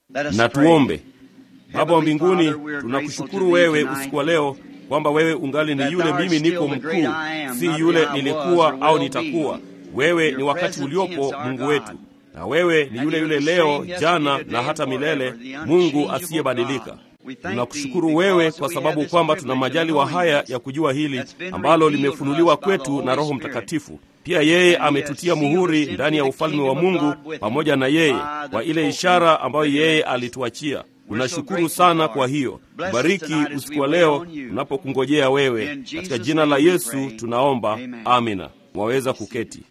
Na tuombe. Baba wa mbinguni, tunakushukuru wewe usiku wa leo kwamba wewe ungali ni yule mimi niko mkuu, si yule nilikuwa au nitakuwa. Wewe ni wakati uliopo, Mungu wetu, na wewe ni yule yule leo, jana na hata milele, Mungu asiyebadilika. Tunakushukuru wewe kwa sababu kwamba tuna majaliwa haya ya kujua hili ambalo limefunuliwa kwetu na Roho Mtakatifu. Pia yeye ametutia muhuri ndani ya ufalme wa Mungu pamoja na yeye kwa ile ishara ambayo yeye alituachia. Tunashukuru sana kwa hiyo. Bariki usiku wa leo tunapokungojea wewe. Katika jina la Yesu tunaomba, amina. Mwaweza kuketi.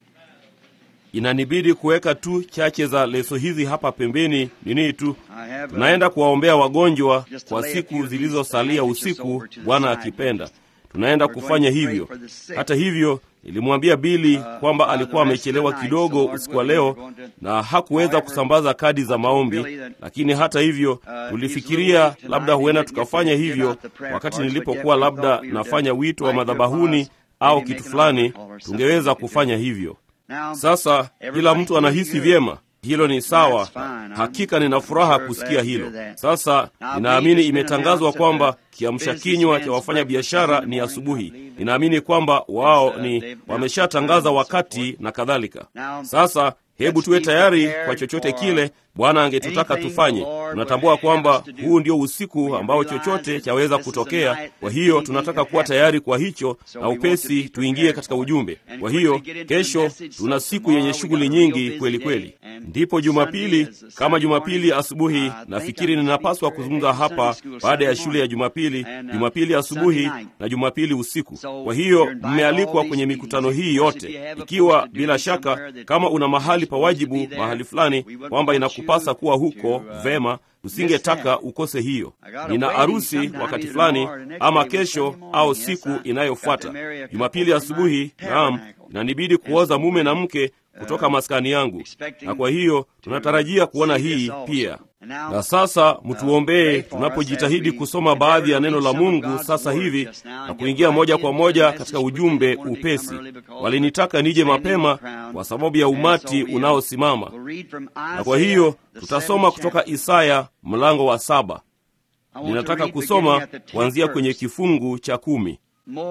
Inanibidi kuweka tu chache za leso hizi hapa pembeni. Nini tu, tunaenda kuwaombea wagonjwa kwa siku zilizosalia usiku, Bwana akipenda. Tunaenda kufanya hivyo. Hata hivyo, nilimwambia Billy kwamba alikuwa amechelewa kidogo usiku wa leo na hakuweza kusambaza kadi za maombi, lakini hata hivyo tulifikiria labda huenda tukafanya hivyo wakati nilipokuwa labda nafanya wito wa madhabahuni au kitu fulani, tungeweza kufanya hivyo. Sasa kila mtu anahisi vyema. Hilo ni sawa. Hakika nina furaha kusikia hilo. Sasa ninaamini imetangazwa kwamba kiamsha kinywa cha wafanya biashara ni asubuhi. Ninaamini kwamba wao ni wameshatangaza wakati na kadhalika. Sasa hebu tuwe tayari kwa chochote kile Bwana angetutaka tufanye. Tunatambua kwamba huu ndio usiku ambao chochote chaweza kutokea. Kwa hiyo tunataka kuwa tayari kwa hicho na upesi tuingie katika ujumbe. Kwa hiyo kesho tuna siku yenye shughuli nyingi kweli kweli. Ndipo Jumapili, kama Jumapili asubuhi, nafikiri ninapaswa kuzungumza hapa baada ya shule ya Jumapili, Jumapili asubuhi na Jumapili usiku. Kwa hiyo mmealikwa kwenye mikutano hii yote. Ikiwa bila shaka kama una mahali pa wajibu mahali fulani kwamba inakupasa kuwa huko, vema, usingetaka ukose hiyo. Nina arusi wakati fulani ama kesho au siku inayofuata. Jumapili asubuhi, naam, inanibidi kuoza mume na mke kutoka maskani yangu. Na kwa hiyo tunatarajia kuona hii pia. Na sasa mtuombee tunapojitahidi kusoma baadhi ya neno la Mungu sasa hivi na kuingia moja kwa moja katika ujumbe upesi. Walinitaka nije mapema kwa sababu ya umati unaosimama. Na kwa hiyo tutasoma kutoka Isaya mlango wa 7. Ninataka kusoma kuanzia kwenye kifungu cha 10.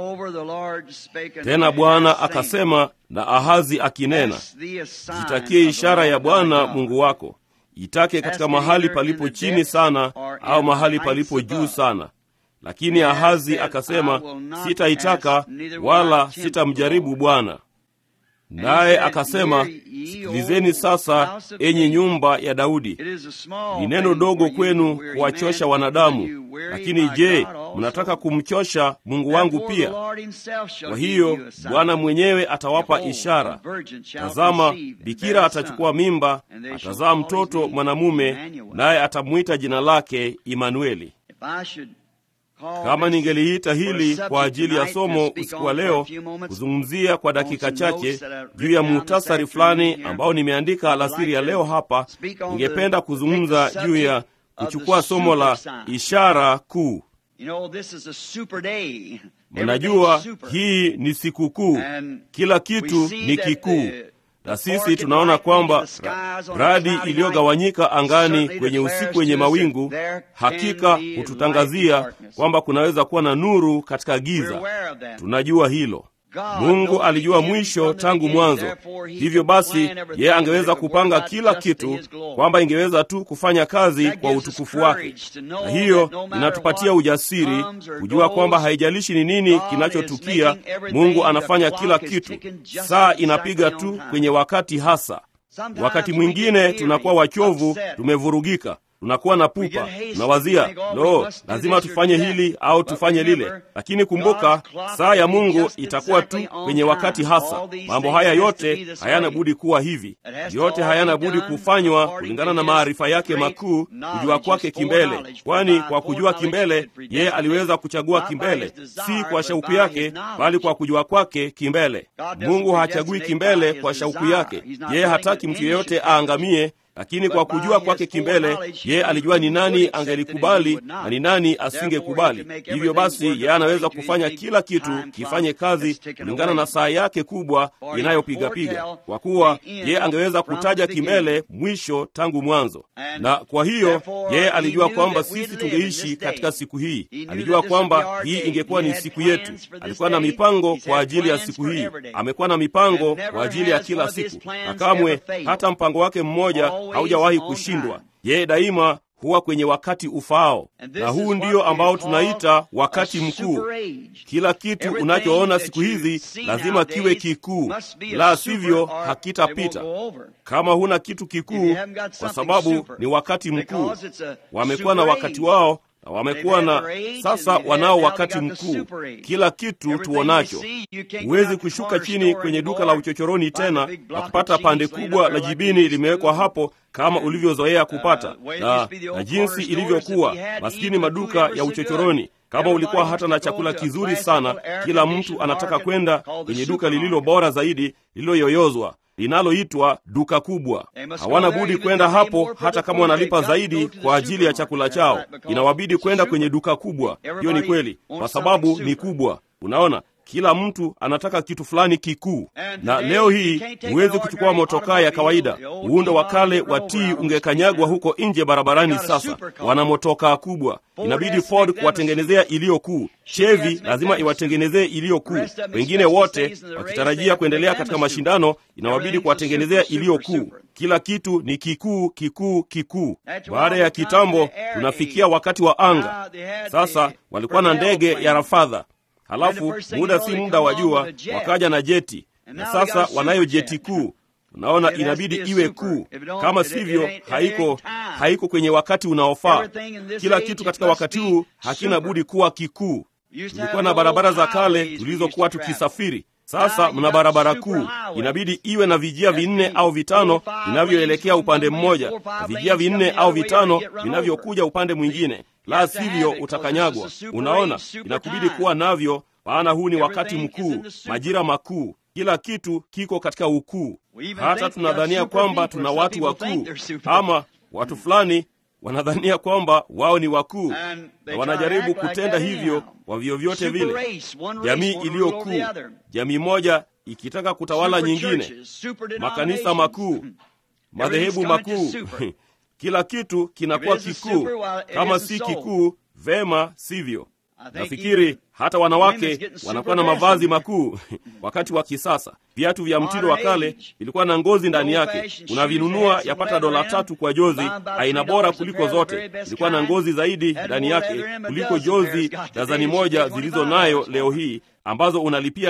Tena Bwana akasema na Ahazi akinena, jitakie ishara ya Bwana Mungu wako. Itake katika mahali palipo chini sana au mahali palipo juu sana. Lakini Ahazi akasema, sitaitaka wala sitamjaribu Bwana. Naye akasema, sikilizeni sasa, enyi nyumba ya Daudi. Ni neno dogo kwenu kuwachosha wanadamu, lakini je, mnataka kumchosha Mungu wangu pia? Kwa hiyo Bwana mwenyewe atawapa ishara. Tazama, bikira atachukua mimba, atazaa mtoto mwanamume, naye atamwita jina lake Imanueli. Kama ningeliita hili kwa ajili ya somo usiku wa leo, kuzungumzia kwa dakika chache juu ya muhtasari fulani ambao nimeandika alasiri ya leo hapa, ningependa kuzungumza juu ya kuchukua somo la ishara kuu. Mnajua hii ni siku kuu. Kila kitu ni kikuu. Na sisi tunaona kwamba radi iliyogawanyika angani kwenye usiku wenye mawingu hakika hututangazia kwamba kunaweza kuwa na nuru katika giza. Tunajua hilo. Mungu alijua mwisho tangu mwanzo. Hivyo basi, yeye angeweza kupanga kila kitu kwamba ingeweza tu kufanya kazi kwa utukufu wake. Na hiyo inatupatia ujasiri kujua kwamba haijalishi ni nini kinachotukia, Mungu anafanya kila kitu. Saa inapiga tu kwenye wakati hasa. Wakati mwingine tunakuwa wachovu, tumevurugika. Tunakuwa na pupa, tunawazia, lazima tufanye hili au tufanye lile. Lakini kumbuka, saa ya Mungu itakuwa tu kwenye wakati hasa. Mambo haya yote hayana budi kuwa hivi. Yote hayana budi kufanywa kulingana na maarifa yake makuu, kujua kwake kimbele. Kwani kwa kujua kimbele, yeye aliweza kuchagua kimbele, si kwa shauku yake, bali kwa kujua kwake kimbele. Mungu hachagui kimbele kwa shauku yake. Yeye hataki mtu yeyote aangamie, lakini kwa kujua kwake kimbele, yeye alijua ni nani angelikubali na ni nani asingekubali. Hivyo basi, yeye anaweza kufanya kila kitu kifanye kazi kulingana na saa yake kubwa inayopiga, kwa kuwa yeye angeweza kutaja kimbele mwisho tangu mwanzo. Na kwa hiyo yeye alijua kwamba sisi tungeishi katika siku hii. Alijua kwamba hii ingekuwa ni siku yetu. Alikuwa na mipango kwa ajili ya siku hii. Amekuwa na mipango kwa ajili ya kila siku, na kamwe hata mpango wake mmoja haujawahi kushindwa. Yeye daima huwa kwenye wakati ufaao, na huu ndio ambao tunaita wakati mkuu. Kila kitu unachoona siku hizi lazima kiwe kikuu, la sivyo hakitapita. Kama huna kitu kikuu, kwa sababu ni wakati mkuu. Wamekuwa na wakati wao, na wamekuwa na sasa wanao wakati mkuu. Kila kitu tuonacho, huwezi kushuka chini kwenye duka la uchochoroni tena na kupata pande kubwa la jibini limewekwa hapo kama ulivyozoea kupata, na jinsi ilivyokuwa maskini maduka ya uchochoroni. Kama ulikuwa hata na chakula kizuri sana, kila mtu anataka kwenda kwenye duka lililo bora zaidi, lililoyoyozwa, linaloitwa duka kubwa. Hawana budi kwenda hapo, hata kama wanalipa zaidi kwa ajili ya chakula chao. Inawabidi kwenda kwenye duka kubwa. Hiyo ni kweli, kwa sababu ni kubwa. Unaona, kila mtu anataka kitu fulani kikuu. Na leo hii huwezi kuchukua motokaa ya kawaida. Muundo wa kale wa T ungekanyagwa huko nje barabarani. Sasa wana motokaa kubwa. Inabidi Ford kuwatengenezea iliyo kuu. Chevy lazima iwatengenezee iliyo kuu. Wengine wote wakitarajia kuendelea katika mashindano, inawabidi kuwatengenezea iliyo kuu. Kila kitu ni kikuu, kikuu, kikuu. Baada ya kitambo, tunafikia wakati wa anga. Sasa walikuwa na ndege ya rafadha. Halafu muda si muda wa jua wakaja na jeti, na sasa wanayo jeti kuu. Unaona, inabidi iwe kuu, kama sivyo haiko kwenye wakati unaofaa. Kila kitu katika wakati huu hakina budi kuwa kikuu. Tulikuwa na barabara za kale tulizokuwa tukisafiri. Sasa mna barabara kuu, inabidi iwe na vijia 4 au 5 vinavyoelekea upande mmoja, na vijia 4 au 5 vinavyokuja upande mwingine, la sivyo utakanyagwa. Unaona, inakubidi kuwa navyo, maana huu ni wakati mkuu, majira makuu. Kila kitu kiko katika ukuu. Hata tunadhania kwamba tuna watu wakuu, ama watu fulani wanadhania kwamba wao ni wakuu, na wanajaribu kutenda hivyo kwa vyovyote vile. Jamii iliyo kuu, jamii moja ikitaka kutawala nyingine, makanisa makuu, madhehebu makuu. Kila kitu kinakuwa kikuu. Kama si kikuu, vema sivyo. Nafikiri hata wanawake wanakuwa na mavazi makuu wakati wa kisasa. Viatu vya mtindo wa kale vilikuwa na ngozi ndani yake. Unavinunua yapata $3 kwa jozi, aina bora kuliko zote. Ilikuwa na ngozi zaidi ndani yake kuliko jozi dazani moja zilizo nayo leo hii, ambazo unalipia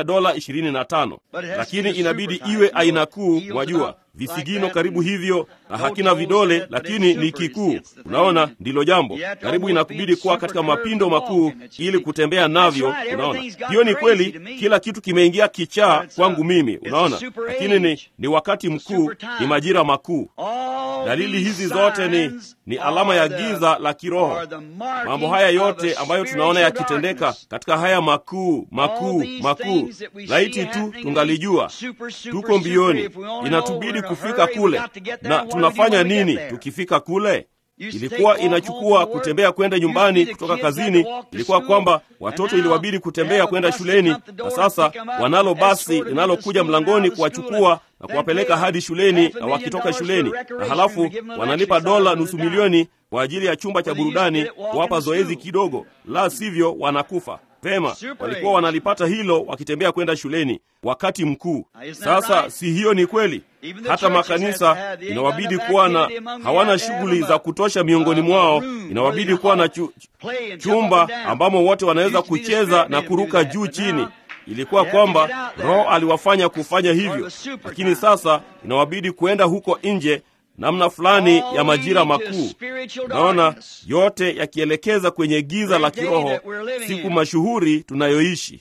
$25. Lakini inabidi iwe aina kuu, wajua, visigino karibu hivyo na hakina vidole, lakini ni kikuu. Unaona, ndilo jambo. Karibu inakubidi kuwa katika mapindo makuu ili kutembea navyo. Unaona, hiyo ni kweli. Kila kitu kimeingia kichaa kwangu mimi. Unaona, lakini ni wakati mkuu, ni majira makuu. Dalili hizi zote ni alama ya giza la kiroho. Mambo haya yote ambayo tunaona yakitendeka katika haya makuu makuu makuu, laiti tu tungalijua. Tuko mbioni, inatubidi kufika kule. Na tunafanya nini tukifika kule? Ilikuwa inachukua kutembea kwenda nyumbani kutoka kazini. Ilikuwa kwamba watoto iliwabidi kutembea kwenda shuleni, na sasa wanalo basi linalokuja mlangoni kuwachukua na kuwapeleka hadi shuleni, na wakitoka shuleni, na halafu wanalipa $250,000 kwa ajili ya chumba cha burudani kuwapa zoezi kidogo, la sivyo wanakufa. Pema, walikuwa wanalipata hilo wakitembea kwenda shuleni. Wakati mkuu. Sasa si hiyo ni kweli? Hata makanisa inawabidi kuwa na, hawana shughuli za kutosha miongoni mwao, inawabidi kuwa na chumba ambamo wote wanaweza kucheza na kuruka juu chini. Ilikuwa kwamba Roho aliwafanya kufanya hivyo, lakini sasa inawabidi kuenda huko nje, namna fulani ya majira makuu. Naona yote yakielekeza kwenye giza la kiroho, siku mashuhuri tunayoishi.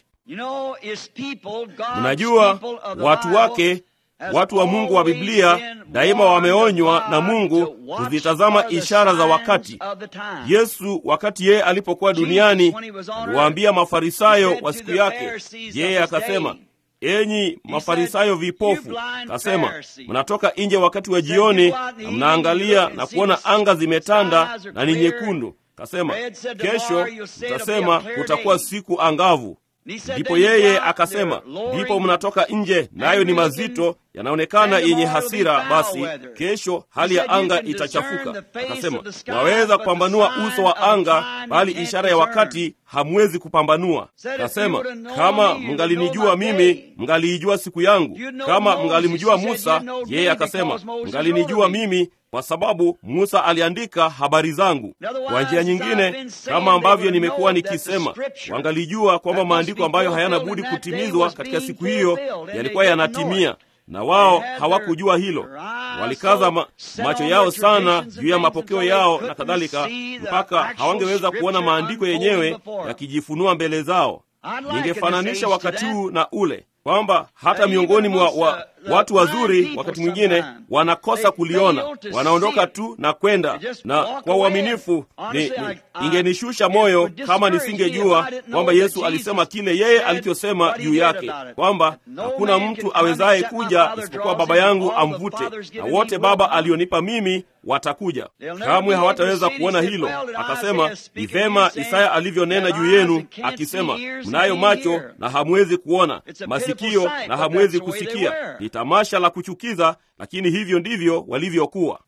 Mnajua, watu wake, watu wa Mungu wa Biblia daima wameonywa na Mungu kuzitazama ishara za wakati. Yesu wakati yeye alipokuwa duniani aliwaambia Mafarisayo wa siku yake, yeye akasema, enyi Mafarisayo vipofu, kasema, mnatoka nje wakati wa jioni na mnaangalia na kuona anga zimetanda na ni nyekundu. Kasema, kesho mtasema kutakuwa siku angavu. Ndipo yeye akasema, ndipo mnatoka nje nayo ni mazito, yanaonekana yenye hasira, basi kesho hali ya anga itachafuka. Akasema, waweza kupambanua uso wa anga, bali ishara ya wakati hamwezi kupambanua. Akasema, kama mngalinijua mimi, mngaliijua siku yangu. Kama mngalimjua Musa, yeye akasema, mngalinijua mimi, kwa sababu Musa aliandika habari zangu. Kwa njia nyingine, kama ambavyo nimekuwa nikisema, wangalijua kwamba maandiko ambayo hayana budi kutimizwa katika siku hiyo yalikuwa yanatimia, na wao hawakujua hilo. Walikaza macho yao sana juu ya mapokeo yao na kadhalika, mpaka hawangeweza kuona maandiko yenyewe yakijifunua mbele zao. Ningefananisha wakati huu na ule, kwamba hata miongoni mwa watu wazuri wakati mwingine wanakosa kuliona, wanaondoka tu na kwenda. Na kwa uaminifu, ingenishusha moyo kama nisingejua kwamba Yesu alisema kile yeye alichosema juu yake, kwamba hakuna mtu awezaye kuja isipokuwa Baba yangu amvute, na wote Baba alionipa mimi watakuja. Kamwe hawataweza kuona hilo. Akasema, ni vema Isaya alivyonena juu yenu akisema, mnayo macho na hamwezi kuona, masikio na hamwezi kusikia. Ni tamasha la kuchukiza, lakini hivyo ndivyo walivyokuwa.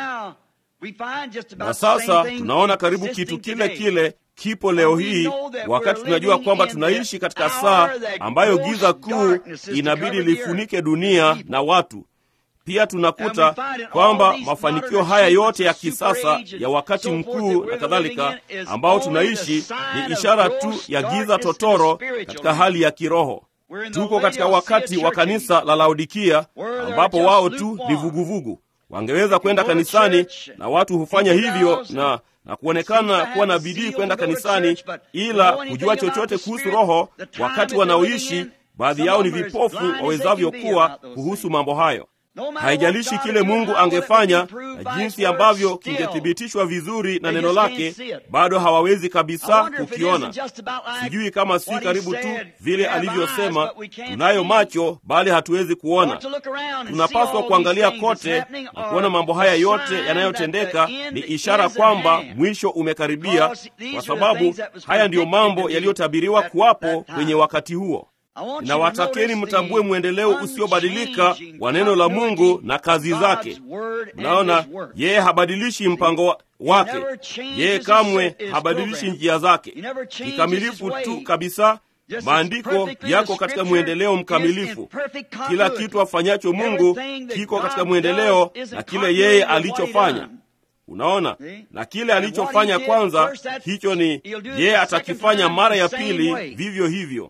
Na sasa tunaona karibu kitu kile kile kipo leo hii, wakati tunajua kwamba tunaishi katika saa ambayo giza kuu inabidi lifunike dunia na watu. Pia tunakuta kwamba mafanikio haya yote ya kisasa ya wakati mkuu na kadhalika ambao tunaishi ni ishara tu ya giza totoro katika hali ya kiroho. Tuko katika wakati wa kanisa la Laodikia, ambapo wao tu ni vuguvugu. Wangeweza kwenda kanisani, na watu hufanya hivyo na kuonekana kuwa na bidii kwenda kanisani, ila kujua chochote kuhusu roho wakati wanaoishi, baadhi yao ni vipofu wawezavyo kuwa kuhusu mambo hayo. Haijalishi kile Mungu angefanya na jinsi ambavyo kingethibitishwa vizuri na neno lake, bado hawawezi kabisa kukiona. Sijui kama si karibu tu vile alivyosema, tunayo macho bali hatuwezi kuona. Tunapaswa kuangalia kote na kuona mambo haya yote yanayotendeka ni ishara kwamba mwisho umekaribia, kwa sababu haya ndiyo mambo yaliyotabiriwa kuwapo kwenye wakati huo. Na watakeni mtambue mwendeleo usiobadilika wa neno la Mungu na kazi zake. Mnaona, yeye habadilishi mpango wake. Yeye kamwe habadilishi njia zake. Kikamilifu tu kabisa. Maandiko yako katika mwendeleo mkamilifu. Kila kitu afanyacho Mungu kiko katika mwendeleo na kile yeye alichofanya. Unaona, na kile alichofanya kwanza, hicho ni yeye atakifanya mara ya pili vivyo hivyo.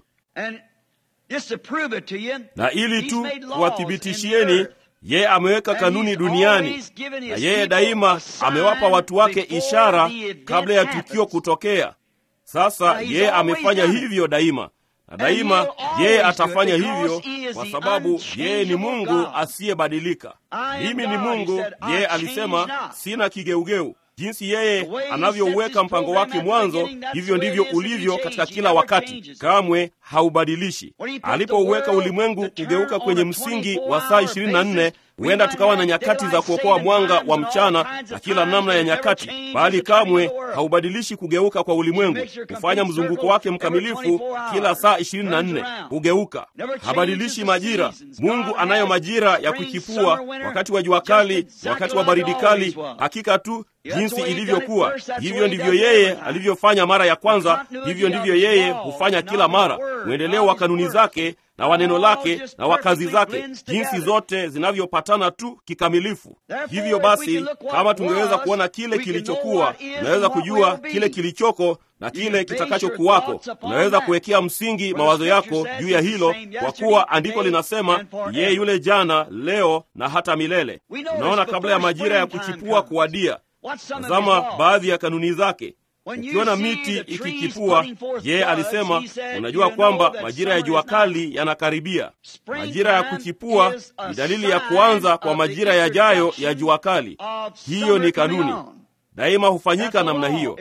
Na ili tu kuwathibitishieni, yeye ameweka kanuni duniani, na yeye daima amewapa watu wake ishara kabla ya tukio kutokea. Sasa yeye amefanya hivyo daima, na daima yeye atafanya hivyo, kwa sababu yeye ni Mungu asiyebadilika. Mimi ni Mungu, yeye alisema, sina kigeugeu. Jinsi yeye anavyouweka mpango wake mwanzo, hivyo ndivyo ulivyo katika kila wakati. Kamwe haubadilishi. Alipouweka ulimwengu kugeuka kwenye msingi wa saa 24, huenda tukawa na nyakati za kuokoa mwanga wa mchana na kila namna ya nyakati, bali kamwe haubadilishi kugeuka kwa ulimwengu. Kufanya mzunguko wake mkamilifu kila saa 24 hugeuka. Habadilishi majira. Mungu anayo majira ya kuchipua, wakati wa jua kali, wakati wa baridi kali. Hakika tu jinsi ilivyokuwa, hivyo ndivyo yeye alivyofanya mara ya kwanza, hivyo ndivyo yeye hufanya kila mara. Mwendeleo wa kanuni zake na wa neno lake na wa kazi zake, jinsi zote zinavyopatana tu kikamilifu. Hivyo basi, kama tungeweza kuona kile kilichokuwa, tunaweza kujua kile kilichoko na kile kitakachokuwako. Unaweza kuwekea msingi mawazo yako juu ya hilo, kwa kuwa andiko linasema yeye yule jana, leo na hata milele. Unaona, kabla ya majira ya kuchipua kuwadia, tazama baadhi ya kanuni zake. Ukiona miti ikichipua, yeye alisema, unajua kwamba majira ya jua kali yanakaribia. Majira ya kuchipua ni dalili ya kuanza kwa majira yajayo ya jua kali. Hiyo ni kanuni. Daima hufanyika namna hiyo.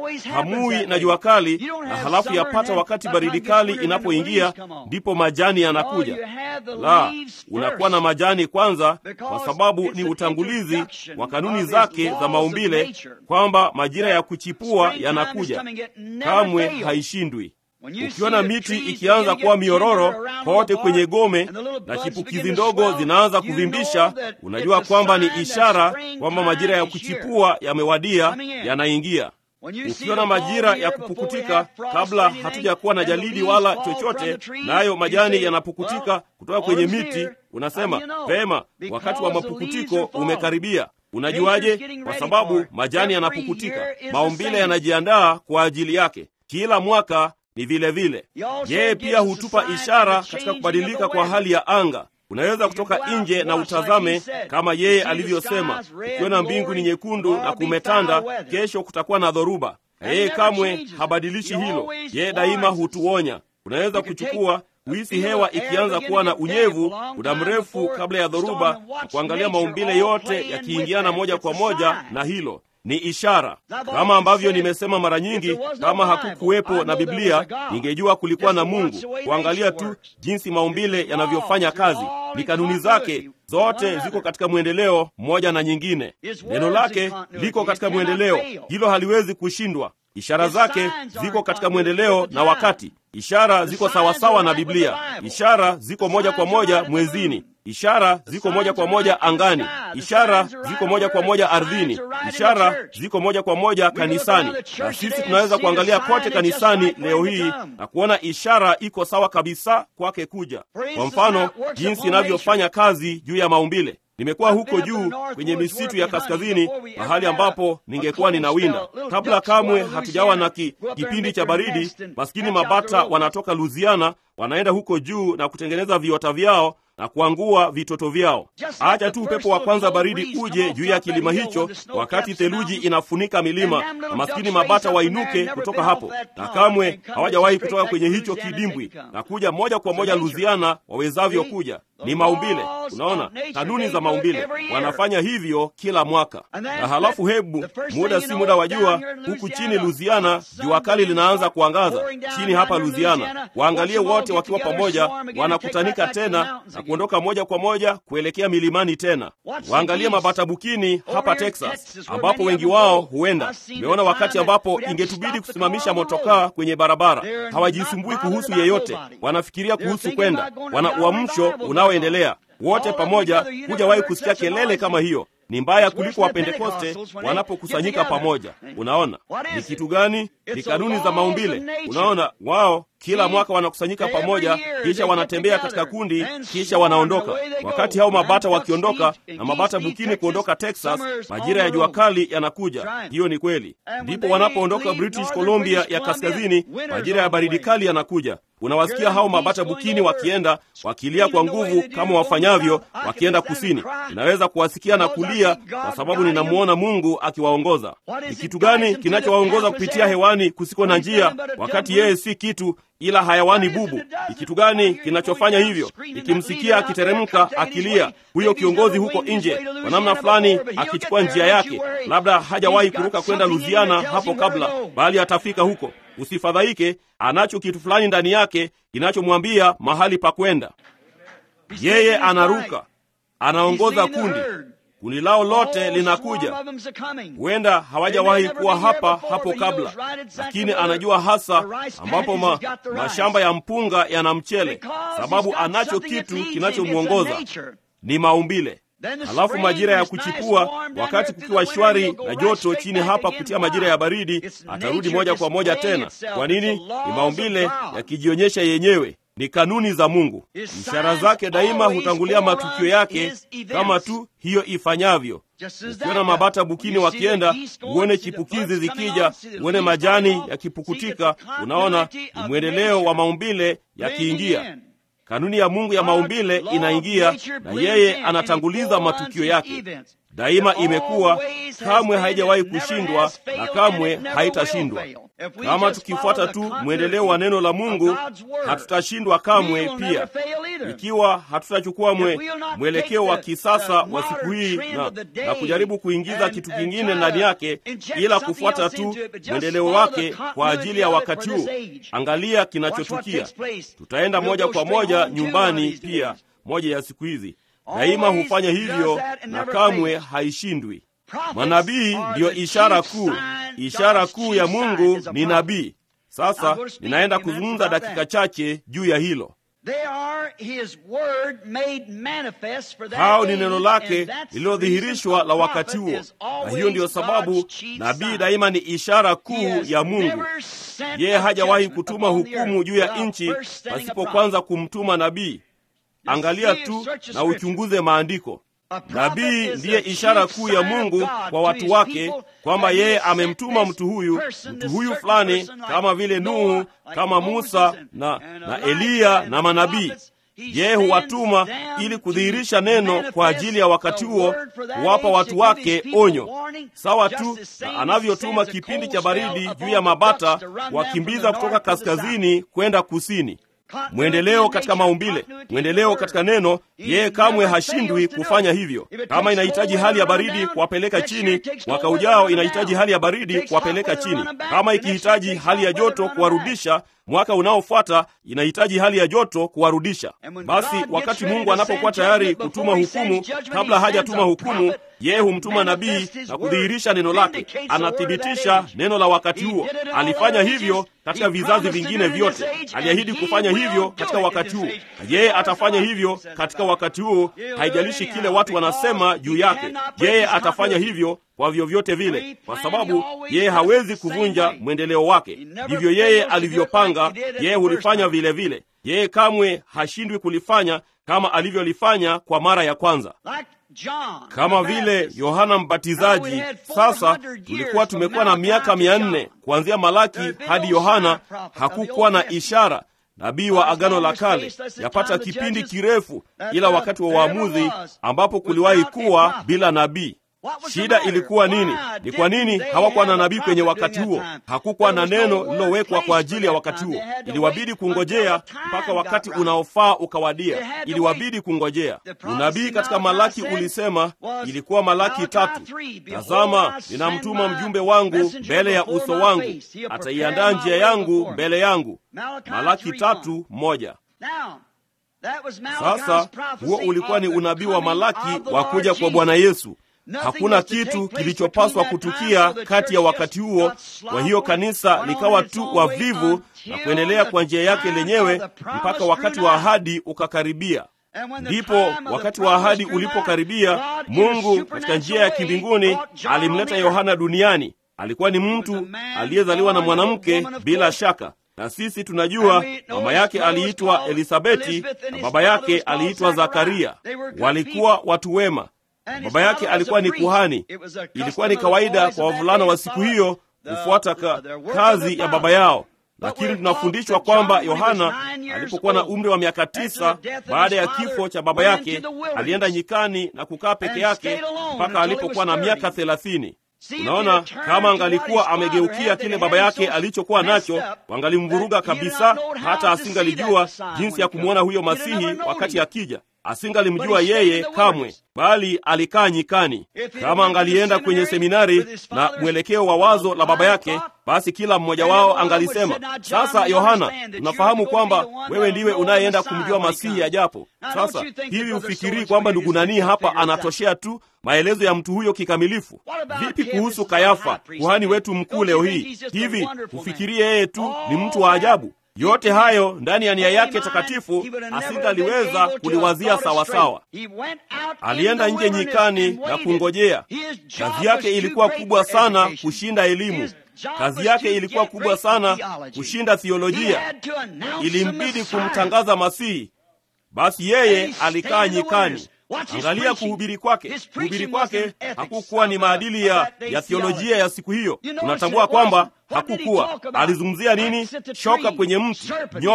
Hamui na jua kali, na halafu yapata wakati baridi kali inapoingia ndipo majani yanakuja. La, unakuwa na majani kwanza, kwa sababu ni utangulizi wa kanuni zake za maumbile, kwamba majira ya kuchipua yanakuja. Kamwe haishindwi. Ukiona miti ikianza kuwa miororo kote kwenye gome na chipukizi ndogo zinaanza kuvimbisha, unajua kwamba ni ishara kwamba majira ya kuchipua yamewadia, yanaingia. Ukiona majira ya kupukutika kabla hatujakuwa na jalidi wala chochote, nayo majani yanapukutika kutoka kwenye miti, unasema vema, wakati wa mapukutiko umekaribia. Unajuaje? Kwa sababu majani yanapukutika, maumbile yanajiandaa kwa ajili yake. Kila mwaka ni vile vile. Yeye pia hutupa ishara katika kubadilika kwa hali ya anga. Unaweza kutoka nje na utazame, kama yeye alivyosema, ukiona mbingu ni nyekundu na kumetanda, kesho kutakuwa na dhoruba. Yeye kamwe habadilishi hilo. Yeye daima hutuonya. Unaweza kuchukua kuhisi hewa ikianza kuwa na unyevu muda mrefu kabla ya dhoruba, na kuangalia maumbile yote yakiingiana moja kwa moja, na hilo ni ishara. Kama ambavyo nimesema mara nyingi, kama hakukuwepo na Biblia, ningejua kulikuwa na Mungu. Kuangalia tu jinsi maumbile yanavyofanya kazi, ni kanuni zake zote ziko katika mwendeleo moja na nyingine. Neno lake liko katika mwendeleo, hilo haliwezi kushindwa. Ishara zake ziko katika mwendeleo na wakati. Ishara ziko sawasawa na Biblia. Ishara ziko moja kwa moja mwezini. Ishara ziko moja kwa moja angani. Ishara ziko moja kwa moja ardhini. Ishara ziko moja kwa moja kanisani. Na sisi tunaweza kuangalia kote kanisani leo hii na kuona ishara iko sawa kabisa kwake kuja. Kwa mfano, jinsi inavyofanya kazi juu ya maumbile. Nimekuwa huko juu kwenye misitu ya kaskazini, mahali ambapo ningekuwa ninawinda. Kabla kamwe hatujawa na kipindi cha baridi, maskini mabata wanatoka Louisiana, wanaenda huko juu na kutengeneza viota vyao na kuangua vitoto vyao. Acha tu upepo wa kwanza baridi uje juu ya kilima hicho, wakati theluji inafunika milima, na maskini mabata wainuke kutoka hapo, na kamwe hawajawahi kutoka kwenye hicho kidimbwi na kuja moja kwa moja Louisiana wawezavyo kuja. Ni maumbile. Unaona, kanuni za maumbile. Wanafanya hivyo kila mwaka. Na halafu hebu, muda si muda wa jua, huku chini Louisiana, jua kali linaanza kuangaza chini hapa Louisiana. Waangalie wote wakiwa pamoja, wanakutanika tena na kuondoka moja kwa moja kuelekea milimani tena. Waangalie mabata bukini hapa Texas, ambapo wengi wao huenda. Umeona wakati ambapo ingetubidi kusimamisha motokaa kwenye barabara. Hawajisumbui kuhusu yeyote, wanafikiria kuhusu kwenda. Wana uamsho unaoendelea. Wote pamoja, hujawahi kusikia kelele kama hiyo. Ni mbaya kuliko Wapentekoste wanapokusanyika pamoja. Unaona ni kitu gani? Ni kanuni za maumbile. Unaona, wao kila mwaka wanakusanyika pamoja, kisha wanatembea katika kundi, kisha wanaondoka. Wakati hao mabata wakiondoka na mabata bukini kuondoka Texas, majira ya jua kali yanakuja. Hiyo ni kweli. Ndipo wanapoondoka British Columbia ya kaskazini, majira ya baridi kali yanakuja. Unawasikia hao mabata bukini wakienda, wakilia kwa nguvu kama wafanyavyo wakienda kusini. Ninaweza kuwasikia na kulia kwa sababu ninamuona Mungu akiwaongoza. Ni kitu gani kinachowaongoza kupitia hewani kusiko na njia, wakati yeye si kitu ila hayawani bubu? Ni kitu gani kinachofanya hivyo? Nikimsikia akiteremka akilia, huyo kiongozi huko nje kwa namna fulani akichukua njia yake, labda hajawahi kuruka kwenda Louisiana hapo kabla, bali atafika huko. Usifadhaike, anacho kitu fulani ndani yake kinachomwambia mahali pa kwenda. Yeye anaruka, anaongoza kundi lao lote linakuja. Huenda hawajawahi kuwa hapo kabla, lakini anajua hasa ambapo mashamba ya mpunga yana mchele, sababu anacho kitu kinachomwongoza. Ni maumbile. Halafu majira ya kuchipua, wakati kukiwa shwari na joto chini hapa kutia majira ya baridi, atarudi moja kwa moja tena. Kwa nini? Ni maumbile yakijionyesha yenyewe. Ni kanuni za Mungu. Ishara zake daima hutangulia matukio yake, kama tu hiyo ifanyavyo. Ukiona mabata bukini wakienda, uone chipukizi zikija, uone majani yakipukutika, unaona ni mwendeleo wa maumbile yakiingia. Kanuni ya Mungu ya maumbile inaingia, na yeye anatanguliza matukio yake. daima imekuwa, kamwe haijawahi kushindwa na kamwe haitashindwa. Kama tukifuata tu mwendeleo wa neno la Mungu, hatutashindwa kamwe pia. Ikiwa hatutachukua mwelekeo wa kisasa wa siku hii na kujaribu kuingiza kitu kingine ndani yake, ila kufuata tu mwendeleo wake kwa ajili ya wakati huu, angalia kinachotukia. Tutaenda moja kwa moja nyumbani pia moja ya siku hizi. Daima hufanya hivyo na kamwe haishindwi. Manabii ndiyo ishara kuu. Ishara kuu ya Mungu ni nabii. Sasa ninaenda kuzungumza dakika chache juu ya hilo. Hao ni neno lake lililodhihirishwa la wakati huo, na hiyo ndiyo sababu nabii daima ni ishara kuu ya Mungu. Yeye hajawahi kutuma hukumu juu ya nchi pasipo kwanza kumtuma nabii. Angalia tu na uchunguze maandiko. Nabii ndiye ishara kuu ya Mungu kwa watu wake, kwamba yeye amemtuma mtu huyu fulani, kama vile Nuhu, kama Musa na Eliya na manabii. Yeye huwatuma ili kudhihirisha neno kwa ajili ya wakati huo, kuwapa watu wake onyo, sawa tu na anavyotuma kipindi cha baridi juu ya mabata, wakimbiza kutoka kaskazini kwenda kusini. Mwendeleo katika maumbile, mwendeleo katika neno. Yeye kamwe hashindwi kufanya hivyo. Kama inahitaji hali ya baridi kuwapeleka chini, mwaka ujao inahitaji hali ya baridi kuwapeleka chini. Kama ikihitaji hali ya joto kuwarudisha, mwaka unaofuata inahitaji hali ya joto kuwarudisha. Basi wakati Mungu anapokuwa tayari kutuma hukumu, kabla hajatuma hukumu, yeye humtuma nabii na kudhihirisha neno lake. Anathibitisha neno la wakati huo. Alifanya hivyo katika vizazi vingine vyote. Aliahidi kufanya hivyo katika wakati huo. Yeye atafanya hivyo katika wakati huo, haijalishi kile watu wanasema juu yake. Yeye atafanya hivyo kwa vyovyote vile, kwa sababu yeye hawezi kuvunja mwendeleo wake. Ndivyo yeye alivyopanga, yeye hulifanya vile vile. Yeye kamwe hashindwi kulifanya kama alivyolifanya kwa mara ya kwanza. Kama vile Yohana Mbatizaji. Sasa tulikuwa tumekuwa na miaka 400 kuanzia Malaki hadi Yohana, hakukuwa na ishara. Nabii wa Agano la Kale, yapata kipindi kirefu, ila wakati wa waamuzi ambapo kuliwahi kuwa bila nabii. Shida ilikuwa nini? Ni kwa nini hawakuwa na nabii kwenye wakati huo? Hakukuwa na neno lililowekwa kwa ajili ya wakati huo. Iliwabidi kungojea mpaka wakati unaofaa ukawadia. Iliwabidi kungojea. Unabii katika Malaki ulisema, ilikuwa Malaki 3, tazama ninamtuma mjumbe wangu mbele ya uso wangu, ataiandaa njia yangu mbele yangu. Malaki 3:1. Sasa huo ulikuwa ni unabii wa Malaki wa kuja kwa Bwana Yesu. Hakuna kitu kilichopaswa kutukia kati ya wakati huo. Kwa hiyo kanisa likawa tu wavivu na kuendelea kwa njia yake lenyewe mpaka wakati wa ahadi ukakaribia. Ndipo wakati wa ahadi ulipokaribia, Mungu katika njia ya kimbinguni alimleta Yohana duniani. Alikuwa ni mtu aliyezaliwa na mwanamke bila shaka, na sisi tunajua mama yake aliitwa Elisabeti na baba yake aliitwa Zakaria. Walikuwa watu wema. Baba yake alikuwa ni kuhani. Ilikuwa ni kawaida kwa wavulana wa siku hiyo kufuata kazi ya baba yao. Lakini tunafundishwa kwamba Yohana alipokuwa na umri wa miaka 9, baada ya kifo cha baba yake, alienda nyikani na kukaa peke yake mpaka alipokuwa na miaka 30. Unaona, kama angalikuwa amegeukia kile baba yake alichokuwa nacho, wangalimvuruga kabisa, hata asingalijua jinsi ya kumwona huyo Masihi wakati akija. Asingalimjua yeye kamwe, bali alikaa nyikani. Kama angalienda kwenye seminari na mwelekeo wa wazo la baba yake, basi kila mmoja wao angalisema, sasa Yohana, tunafahamu kwamba wewe ndiwe unayeenda kumjua Masihi ajapo. Sasa hivi ufikiri kwamba ndugu nani hapa anatoshea tu maelezo ya mtu huyo kikamilifu? Vipi kuhusu Kayafa, kuhani wetu mkuu leo hii? Hivi ufikirie yeye tu ni mtu wa ajabu? Yote hayo ndani ya nia yake takatifu asingaliweza kuliwazia sawasawa. Alienda nje nyikani na kungojea. Kazi yake ilikuwa kubwa sana kushinda elimu. Kazi yake ilikuwa kubwa sana kushinda theolojia. Ilimbidi kumtangaza Masihi. Basi yeye alikaa nyikani. Angalia kuhubiri kwake. Kuhubiri kwake hakukuwa ni maadili ya theolojia ya siku hiyo. Unatambua kwamba hakukuwa. Alizungumzia nini? Shoka kwenye mti, nyoka.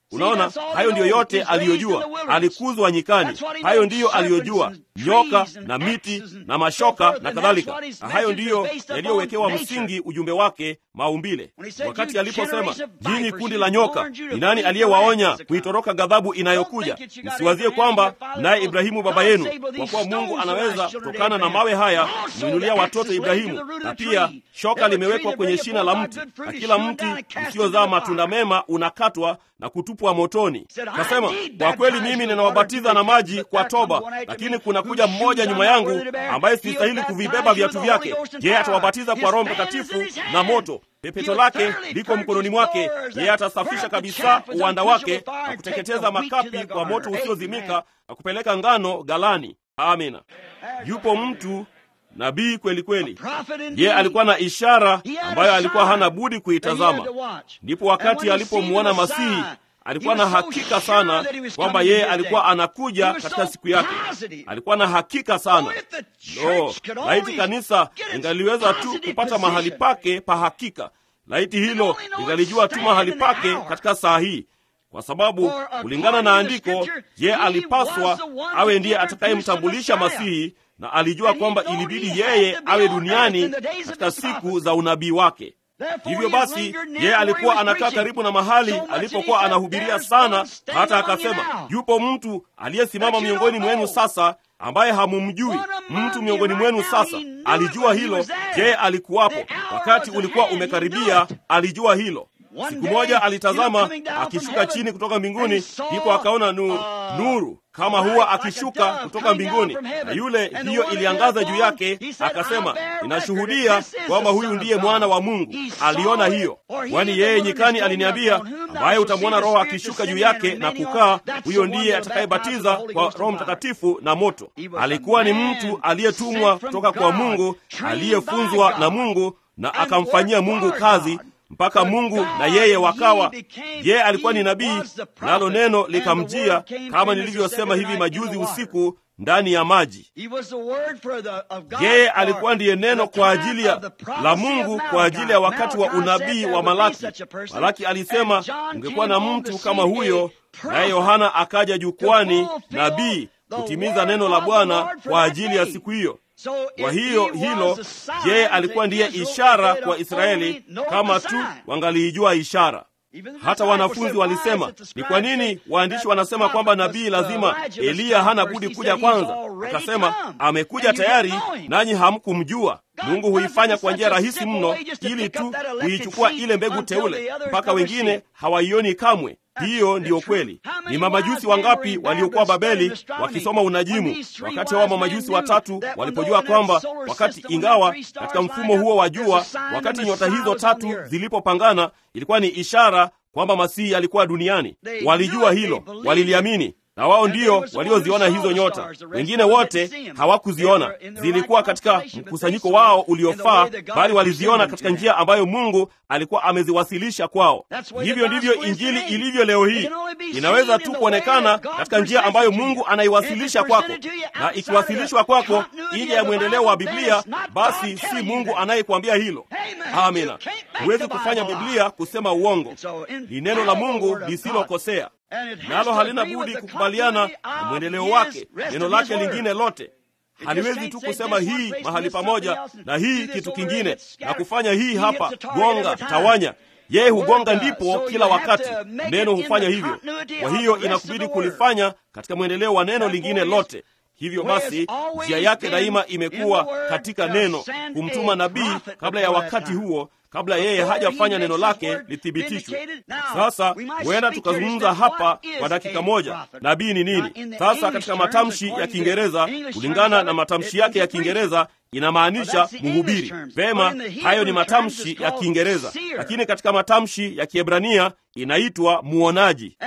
Unaona, hayo ndiyo yote aliyojua. Alikuzwa nyikani, hayo ndiyo aliyojua, nyoka na miti na mashoka na kadhalika. Hayo ndiyo yaliyowekewa msingi ujumbe wake, maumbile. Wakati aliposema, nyinyi kundi la nyoka, ni nani aliyewaonya kuitoroka ghadhabu inayokuja? Msiwazie kwamba naye Ibrahimu baba yenu, kwa kuwa Mungu anaweza kutokana na mawe haya kumwinulia watoto Ibrahimu. Na pia shoka limewekwa kwenye shina la mti, na kila mti usiozaa matunda mema unakatwa na kutupwa motoni. Kasema, kwa kweli mimi ninawabatiza na maji kwa toba, lakini kunakuja mmoja nyuma yangu ambaye sistahili kuvibeba viatu vyake. Yeye atawabatiza kwa Roho Mtakatifu na moto. Pepeto lake liko mkononi mwake. Yeye atasafisha kabisa uwanda wake na kuteketeza makapi kwa moto usiozimika na kupeleka ngano ghalani. Amina. Yupo mtu nabii kweli kweli. Yeye alikuwa na ishara ambayo alikuwa hana budi kuitazama. Ndipo wakati alipomuona Masihi, alikuwa na hakika sana kwamba yeye alikuwa anakuja katika siku yake. Alikuwa na hakika sana. Laiti kanisa ingaliweza tu kupata mahali pake pa hakika. Laiti hilo lingalijua tu mahali pake katika saa hii. Kwa sababu kulingana na andiko, yeye alipaswa awe ndiye atakayemtambulisha Masihi, na alijua kwamba ilibidi yeye awe duniani katika siku za unabii wake. Hivyo basi, yeye alikuwa anakaa karibu na mahali alipokuwa anahubiria sana, hata akasema, yupo mtu aliyesimama miongoni mwenu sasa ambaye hamumjui. Mtu miongoni mwenu sasa. Alijua hilo. Yeye alikuwapo wakati ulikuwa umekaribia. Alijua hilo. Siku moja alitazama akishuka chini kutoka mbinguni, ndipo akaona nuru kama huwa akishuka kutoka mbinguni, na hiyo iliangaza juu yake. Akasema, ninashuhudia kwamba huyu ndiye mwana wa Mungu. Aliona hiyo, kwani yeye nyikani aliniambia, ambaye utamwona Roho akishuka juu yake na kukaa, huyo ndiye atakayebatiza kwa Roho Mtakatifu na moto. Alikuwa ni mtu aliyetumwa kutoka kwa Mungu, aliyefunzwa na Mungu, na akamfanyia Mungu kazi mpaka Mungu na yeye wakawa. Yeye alikuwa ni nabii, nalo neno likamjia, kama nilivyosema hivi majuzi usiku, ndani ya maji. Yeye alikuwa ndiye neno kwa ajili la Mungu kwa ajili ya wakati wa unabii wa Malaki. Malaki alisema ungekuwa na mtu kama huyo, naye Yohana akaja jukwani, nabii, kutimiza neno la Bwana kwa ajili ya siku hiyo. Kwa hiyo yeye alikuwa ndiye ishara kwa Israeli, kama tu wangaliijua ishara. Hata wanafunzi walisema, ni kwa nini waandishi wanasema kwamba nabii lazima Eliya hana budi kuja kwanza? Akasema, amekuja tayari, nanyi hamkumjua. Mungu huifanya kwa njia rahisi mno, ili tu kuichukua ile mbegu teule, mpaka wengine hawaioni kamwe. Hiyo ndiyo kweli. Ni mamajusi wangapi waliokuwa Babeli wakisoma unajimu, wakati wa mamajusi watatu walipojua kwamba ingawa katika mfumo huo wa jua, wakati nyota hizo tatu zilipopangana, ilikuwa ni ishara kwamba Masihi alikuwa duniani. Walijua hilo, waliliamini, na wao ndio walioziona hizo nyota. Wengine wote hawakuziona. Zilikuwa katika mkusanyiko wao uliofaa, bali waliziona katika njia ambayo Mungu alikuwa ameziwasilisha kwao. Hivyo ndivyo Injili ilivyo leo hii. Inaweza tu kuonekana katika njia ambayo Mungu anaiwasilisha kwako, na ikiwasilishwa kwako ili ya mwendeleo wa Biblia, basi si Mungu anayekuambia hilo. Amina. Huwezi kufanya Biblia kusema uongo. Ni neno la Mungu lisilokosea, nalo halina budi kukubaliana na mwendeleo wake. Neno lake lingine lote haliwezi tu kusema hii mahali pamoja na hii kitu kingine, na kufanya hii hapa, gonga, tawanya. Yeye hugonga ndipo kila wakati. Neno hufanya hivyo. Kwa hiyo inakubidi kulifanya katika mwendeleo wa neno lingine lote. Hivyo basi, njia yake daima imekuwa katika neno, kumtuma nabii kabla ya wakati huo, kabla yeye hajafanya neno lake lithibitishwe. Sasa huenda tukazungumza hapa kwa dakika moja, nabii ni nini? Sasa katika matamshi ya Kiingereza, kulingana na matamshi yake ya Kiingereza, inamaanisha mhubiri. Vema, hayo ni matamshi ya Kiingereza, lakini katika matamshi ya Kiebrania inaitwa muonaji.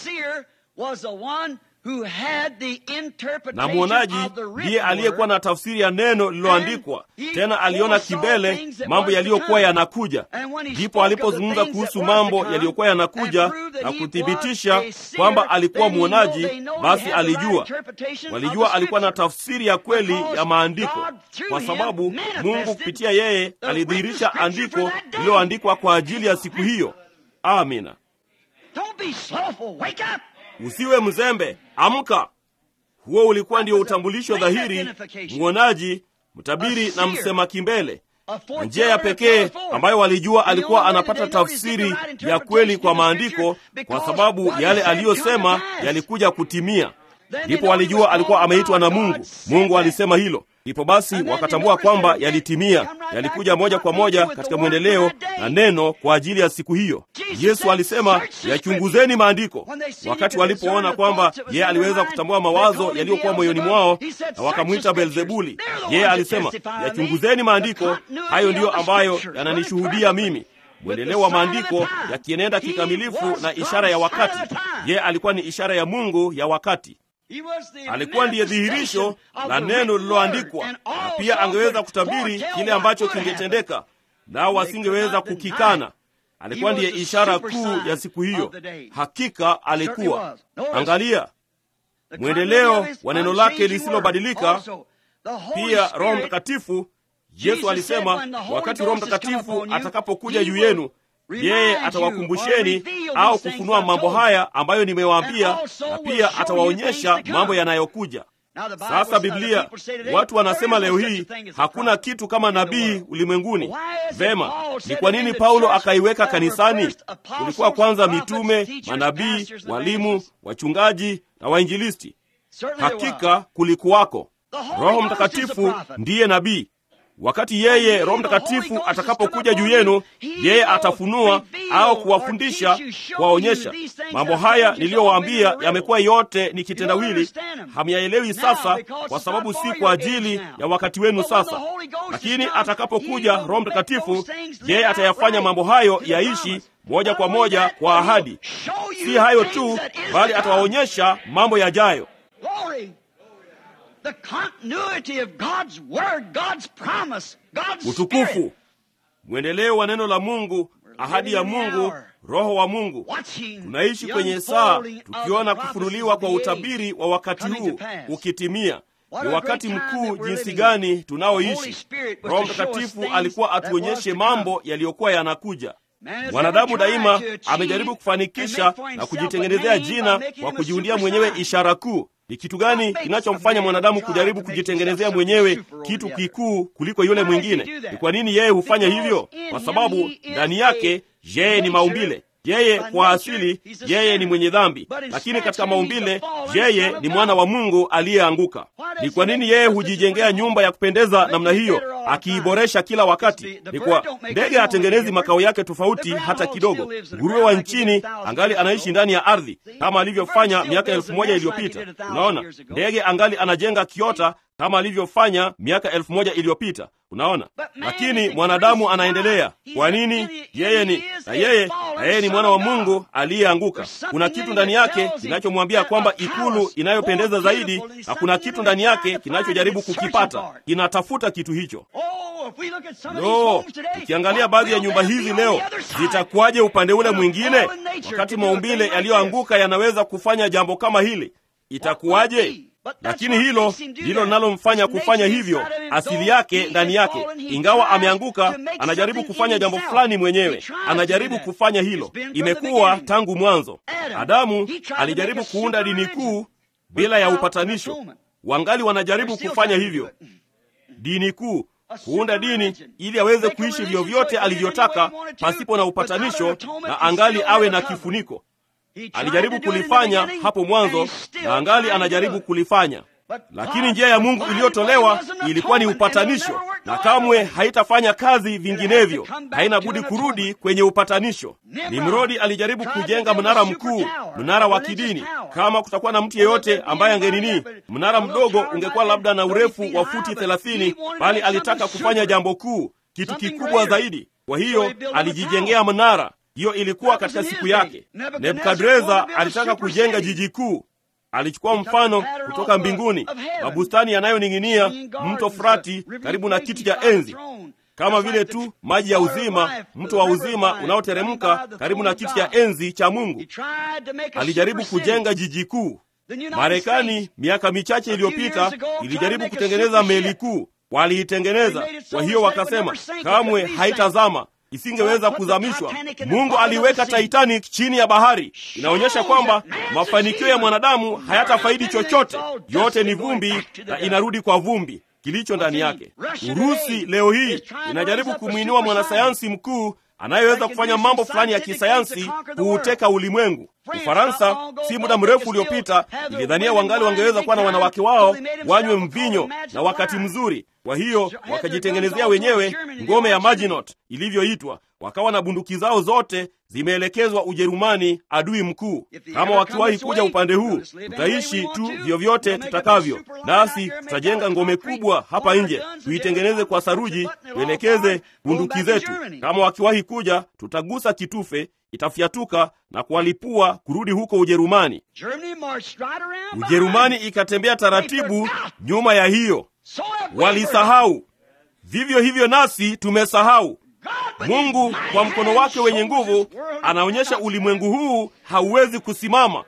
Na mwonaji ndiye aliyekuwa na tafsiri ya neno lililoandikwa, tena aliona kimbele mambo yaliyokuwa yanakuja. Ndipo alipozungumza kuhusu mambo yaliyokuwa yanakuja na kuthibitisha kwamba alikuwa mwonaji, basi walijua alikuwa na tafsiri ya kweli ya maandiko, kwa sababu Mungu kupitia yeye alidhihirisha andiko lililoandikwa kwa ajili ya siku hiyo. Amina. Usiwe mzembe, amka. Huo ulikuwa ndio utambulisho dhahiri, muonaji, mtabiri na msema kimbele. Njia ya pekee ambayo walijua alikuwa anapata tafsiri ya kweli kwa maandiko, kwa sababu yale aliyosema yalikuja kutimia. Ndipo walijua alikuwa ameitwa na Mungu. Mungu alisema hilo. Ndipo basi wakatambua kwamba yalitimia, yalikuja moja kwa moja katika mwendeleo na neno kwa ajili ya siku hiyo. Yesu alisema, yachunguzeni maandiko. Wakati walipoona kwamba yeye aliweza kutambua mawazo yaliyokuwa moyoni mwao, na wakamwita Beelzebuli, yeye alisema, yachunguzeni maandiko, hayo ndiyo ambayo yananishuhudia mimi. Mwendeleo wa maandiko yakienenda kikamilifu na ishara ya wakati. Yeye alikuwa ni ishara ya Mungu ya wakati. Alikuwa ndiye dhihirisho la neno lililoandikwa, na pia angeweza kutabiri kile ambacho kingetendeka, nao wasingeweza kukikana. Alikuwa ndiye ishara kuu ya siku hiyo. Hakika alikuwa. Angalia mwendeleo wa neno lake lisilobadilika. Pia Roho Mtakatifu, Yesu alisema, wakati Roho Mtakatifu atakapokuja juu yenu, yeye atawakumbusheni au kufunua mambo haya ambayo nimewaambia, na pia atawaonyesha mambo yanayokuja. Sasa Biblia, watu wanasema leo hii hakuna kitu kama nabii ulimwenguni. Vema, ni kwa nini Paulo akaiweka kanisani? Kulikuwa kwanza mitume, manabii, walimu, wachungaji na wainjilisti. Hakika kulikuwako. Roho Mtakatifu ndiye nabii. Wakati yeye Roho Mtakatifu atakapokuja juu yenu, yeye atafunua au kuwafundisha, kuwaonyesha mambo haya niliyowaambia. Yamekuwa yote ni kitendawili, hamyaelewi sasa, kwa sababu si kwa ajili ya wakati wenu sasa. Lakini atakapokuja Roho Mtakatifu, yeye atayafanya mambo hayo yaishi moja kwa moja kwa ahadi. Si hayo tu, bali atawaonyesha mambo yajayo. The continuity of God's word, God's promise, God's utukufu, mwendeleo wa neno la Mungu, ahadi ya Mungu, Roho wa Mungu. Tunaishi kwenye saa tukiona kufunuliwa kwa utabiri wa wakati huu ukitimia. Ni wakati mkuu jinsi gani tunaoishi. Roho Mtakatifu alikuwa atuonyeshe mambo yaliyokuwa yanakuja. Mwanadamu daima amejaribu kufanikisha na kujitengenezea jina kwa kujiundia mwenyewe ishara kuu. Ni kitu gani kinachomfanya mwanadamu kujaribu kujitengenezea mwenyewe kitu kikuu kuliko yule mwingine? Ni kwa nini yeye hufanya hivyo? Kwa sababu ndani yake yeye ni maumbile. Yeye kwa asili yeye ni mwenye dhambi, lakini katika maumbile yeye ni mwana wa Mungu aliyeanguka. Ni kwa nini yeye hujijengea nyumba ya kupendeza namna hiyo, akiiboresha kila wakati? Ni kwa ndege hatengenezi makao yake tofauti hata kidogo. Nguruwe wa nchini angali anaishi ndani ya ardhi kama alivyofanya miaka 1000 iliyopita. Unaona, ndege angali anajenga kiota kama alivyofanya miaka 1000 iliyopita. Unaona, lakini mwanadamu anaendelea. Kwa nini? Yeye ni mwana wa Mungu aliyeanguka. Kuna kitu ndani yake kinachomwambia kwamba ikulu inayopendeza zaidi, na kuna kitu ndani yake kinachojaribu kukipata. Kinatafuta kitu hicho. Ukiangalia baadhi ya nyumba hizi leo, zitakuwaje upande ule mwingine? Wakati maumbile yaliyoanguka yanaweza kufanya jambo kama hili, itakuwaje? Lakini hilo ndilo linalomfanya kufanya hivyo, asili yake ndani yake. Ingawa ameanguka, anajaribu kufanya jambo fulani mwenyewe, anajaribu kufanya hilo. Imekuwa tangu mwanzo. Adamu alijaribu kuunda dini kuu bila ya upatanisho. Wangali wanajaribu kufanya hivyo, dini kuu, kuunda dini ili aweze kuishi vyovyote alivyotaka pasipo na upatanisho, na angali awe na kifuniko. Alijaribu kulifanya hapo mwanzo na angali anajaribu kulifanya. Lakini njia ya Mungu iliyotolewa ilikuwa ni upatanisho, na kamwe haitafanya kazi vinginevyo. Haina budi kurudi kwenye upatanisho. Nimrodi alijaribu kujenga mnara mkuu, mnara wa kidini. Kama kutakuwa na mtu yeyote ambaye angenini, mnara mdogo ungekuwa labda na urefu wa futi 30, bali alitaka kufanya jambo kuu, kitu kikubwa zaidi. Kwa hiyo alijijengea mnara. Hiyo ilikuwa katika siku yake. Nebukadreza alitaka kujenga jiji kuu. Alichukua mfano kutoka mbinguni, mabustani yanayoning'inia, mto Frati karibu na kiti cha enzi, kama vile tu maji ya uzima, mto wa uzima unaoteremka karibu na kiti cha enzi cha Mungu. Alijaribu kujenga jiji kuu. Marekani miaka michache iliyopita ilijaribu kutengeneza meli kuu. Waliitengeneza, kwa hiyo wakasema kamwe haitazama. isingeweza kuzamishwa. Mungu aliweka Titanic chini ya bahari. Inaonyesha kwamba mafanikio ya mwanadamu hayatafaidi chochote. Yote ni vumbi na inarudi kwa vumbi kilicho ndani yake. Urusi leo hii inajaribu kumwinua mwanasayansi mkuu anayeweza kufanya mambo fulani ya kisayansi kuuteka ulimwengu. Ufaransa si muda mrefu uliopita ilidhania wangali wangeweza kuwa na wanawake wao wanywe mvinyo na wakati mzuri. Kwa hiyo wakajitengenezea wenyewe ngome ya Maginot ilivyoitwa. Wakawa na bunduki zao zote zimeelekezwa Ujerumani, adui mkuu. Kama wakiwahi kuja upande huu, tutaishi tu vyovyote tutakavyo, nasi tutajenga ngome kubwa hapa nje, tuitengeneze kwa saruji, tuelekeze bunduki zetu. Kama wakiwahi kuja, tutagusa kitufe, itafyatuka na kuwalipua kurudi huko Ujerumani. Ujerumani ikatembea taratibu nyuma ya hiyo. Walisahau. Vivyo hivyo nasi tumesahau. Mungu kwa mkono wake wenye nguvu anaonyesha ulimwengu huu hauwezi kusimama,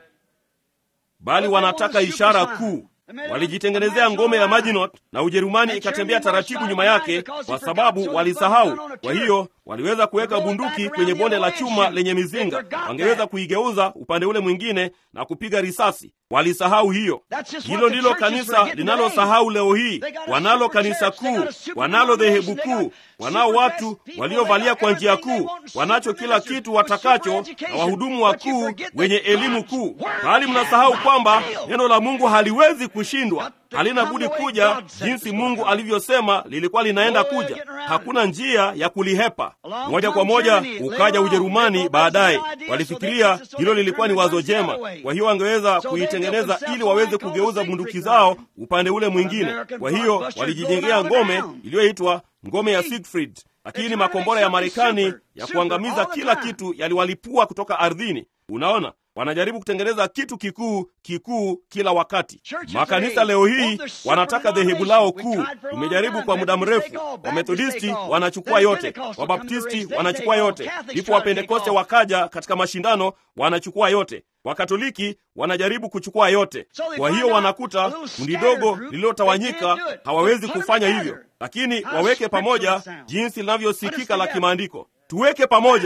bali wanataka ishara kuu. Walijitengenezea ngome ya Maginot na Ujerumani ikatembea taratibu nyuma yake kwa sababu walisahau. Kwa hiyo waliweza kuweka bunduki kwenye bonde la chuma lenye mizinga. Wangeweza kuigeuza upande ule mwingine na kupiga risasi. Walisahau hiyo. Hilo ndilo kanisa linalosahau leo hii. Wanalo kanisa kuu, wanalo dhehebu kuu, wanao watu waliovalia kwa njia kuu, wanacho kila kitu watakacho, na wahudumu wakuu wenye elimu kuu. Bali mnasahau kwamba neno la Mungu haliwezi kushindwa. Halina budi kuja jinsi Mungu alivyosema lilikuwa linaenda kuja. Hakuna njia ya kulihepa. Moja kwa moja ukaja Ujerumani baadaye. Walifikiria hilo lilikuwa ni wazo jema. Kwa hiyo wangeweza kuitengeneza ili waweze kugeuza bunduki zao upande ule mwingine. Kwa hiyo walijijengea ngome iliyoitwa ngome ya Siegfried. Lakini makombora ya Marekani ya kuangamiza kila kitu yaliwalipua kutoka ardhini. Unaona? Wanajaribu kutengeneza kitu kikuu kila wakati. Makanisa leo hii wanataka dhehebu lao kuu. Tumejaribu kwa muda mrefu. Wamethodisti wanachukua yote, Wabaptisti wanachukua yote, ndipo Wapentekoste wakaja katika mashindano wanachukua yote, Wakatoliki wanajaribu kuchukua yote. Kwa hiyo wanakuta kundi dogo lililotawanyika hawawezi kufanya hivyo. Lakini waweke pamoja jinsi linavyosikika la kimaandiko. Tuweke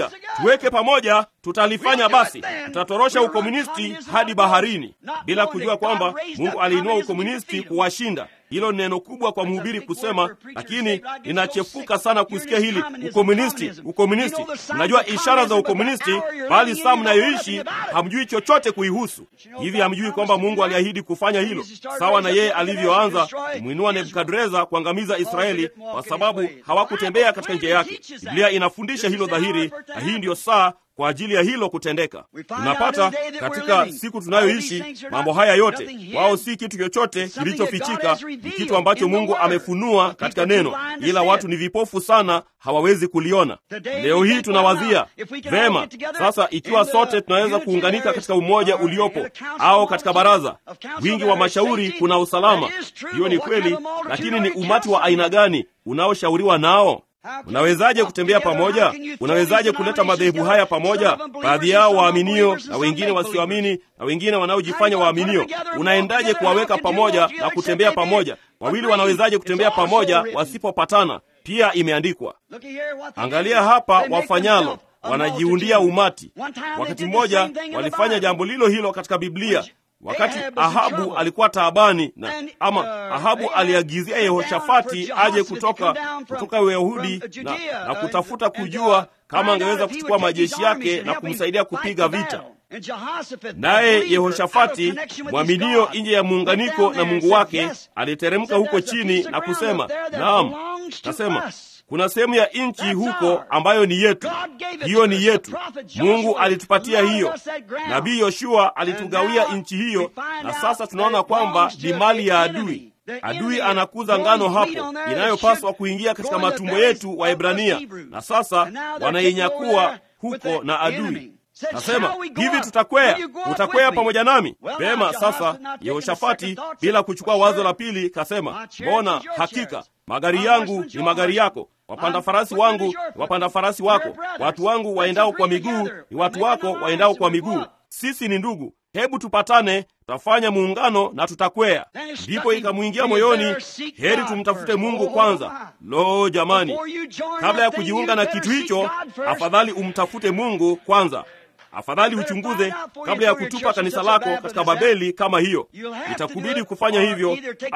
pamoja, tutalifanya basi. Tutatorosha ukomunisti hadi baharini, bila kujua kwamba Mungu aliinua ukomunisti kuwashinda. Hilo ni neno kubwa kwa mhubiri kusema, lakini linachefuka sana kusikia hili ukomunisti. Mnajua ishara za ukomunisti, bali saa mnayoishi hamjui chochote kuihusu. Hivi hamjui kwamba Mungu aliahidi kufanya hilo, sawa na yeye alivyoanza kumwinua Nebukadreza kuangamiza Israeli kwa sababu hawakutembea katika njia yake. Biblia inafundisha hilo dhahiri, na hii ndiyo saa kwa ajili ya hilo kutendeka. Tunapata katika siku tunayoishi mambo haya yote. Wao si kitu chochote kilichofichika, ni kitu ambacho Mungu amefunua katika neno, ila watu ni vipofu sana, hawawezi kuliona. Leo hii tunawazia vema, sasa ikiwa sote tunaweza kuunganika katika umoja uliopo au katika baraza, wingi wa mashauri, kuna usalama. Hiyo ni kweli, lakini ni umati wa aina gani unaoshauriwa nao? Unawezaje kutembea pamoja? Unawezaje kuleta madhehebu haya pamoja, baadhi yao waaminio na wengine wasioamini na wengine wanaojifanya waaminio? Unaendaje kuwaweka pamoja na kutembea pamoja? Wawili wanawezaje kutembea pamoja wasipopatana? Pia imeandikwa. Angalia hapa wafanyalo, wanajiundia umati. Wakati mmoja walifanya jambo lilo hilo katika Biblia. Wakati Ahabu alikuwa taabani Ahabu aliagizia Yehoshafati aje kutoka Uyahudi na kutafuta kujua kama angeweza kuchukua majeshi yake na kumsaidia kupiga vita. Naye Yehoshafati, mwaminio nje ya muunganiko na Mungu wake, aliteremka huko chini na kusema, naam, nasema kuna sehemu ya nchi huko ambayo ni yetu. Hiyo ni yetu. Mungu alitupatia hiyo. Nabii Yoshua alitugawia nchi hiyo, na sasa tunaona kwamba ni mali ya adui. Adui anakuza ngano hapo inayopaswa kuingia katika matumbo yetu Waebrania, na sasa wanainyakua huko na adui. Nasema, hivi utakwea pamoja nami? Vema. Sasa Yehoshafati bila kuchukua wazo la pili kasema, mbona hakika magari yangu ni magari yako, wapanda farasi wangu ni wapanda farasi wako, watu wangu waendao kwa miguu ni watu wako waendao kwa miguu. Sisi ni ndugu. hebu tupatane, tutafanya muungano na tutakwea. Ndipo ikamwingia moyoni, heri tumtafute Mungu kwanza. Lo jamani, kabla ya kujiunga na kitu hicho, afadhali umtafute Mungu kwanza. Afadhali uchunguze kabla ya kutupa kanisa lako katika Babeli kama hiyo. Itakubidi kufanya hivyo,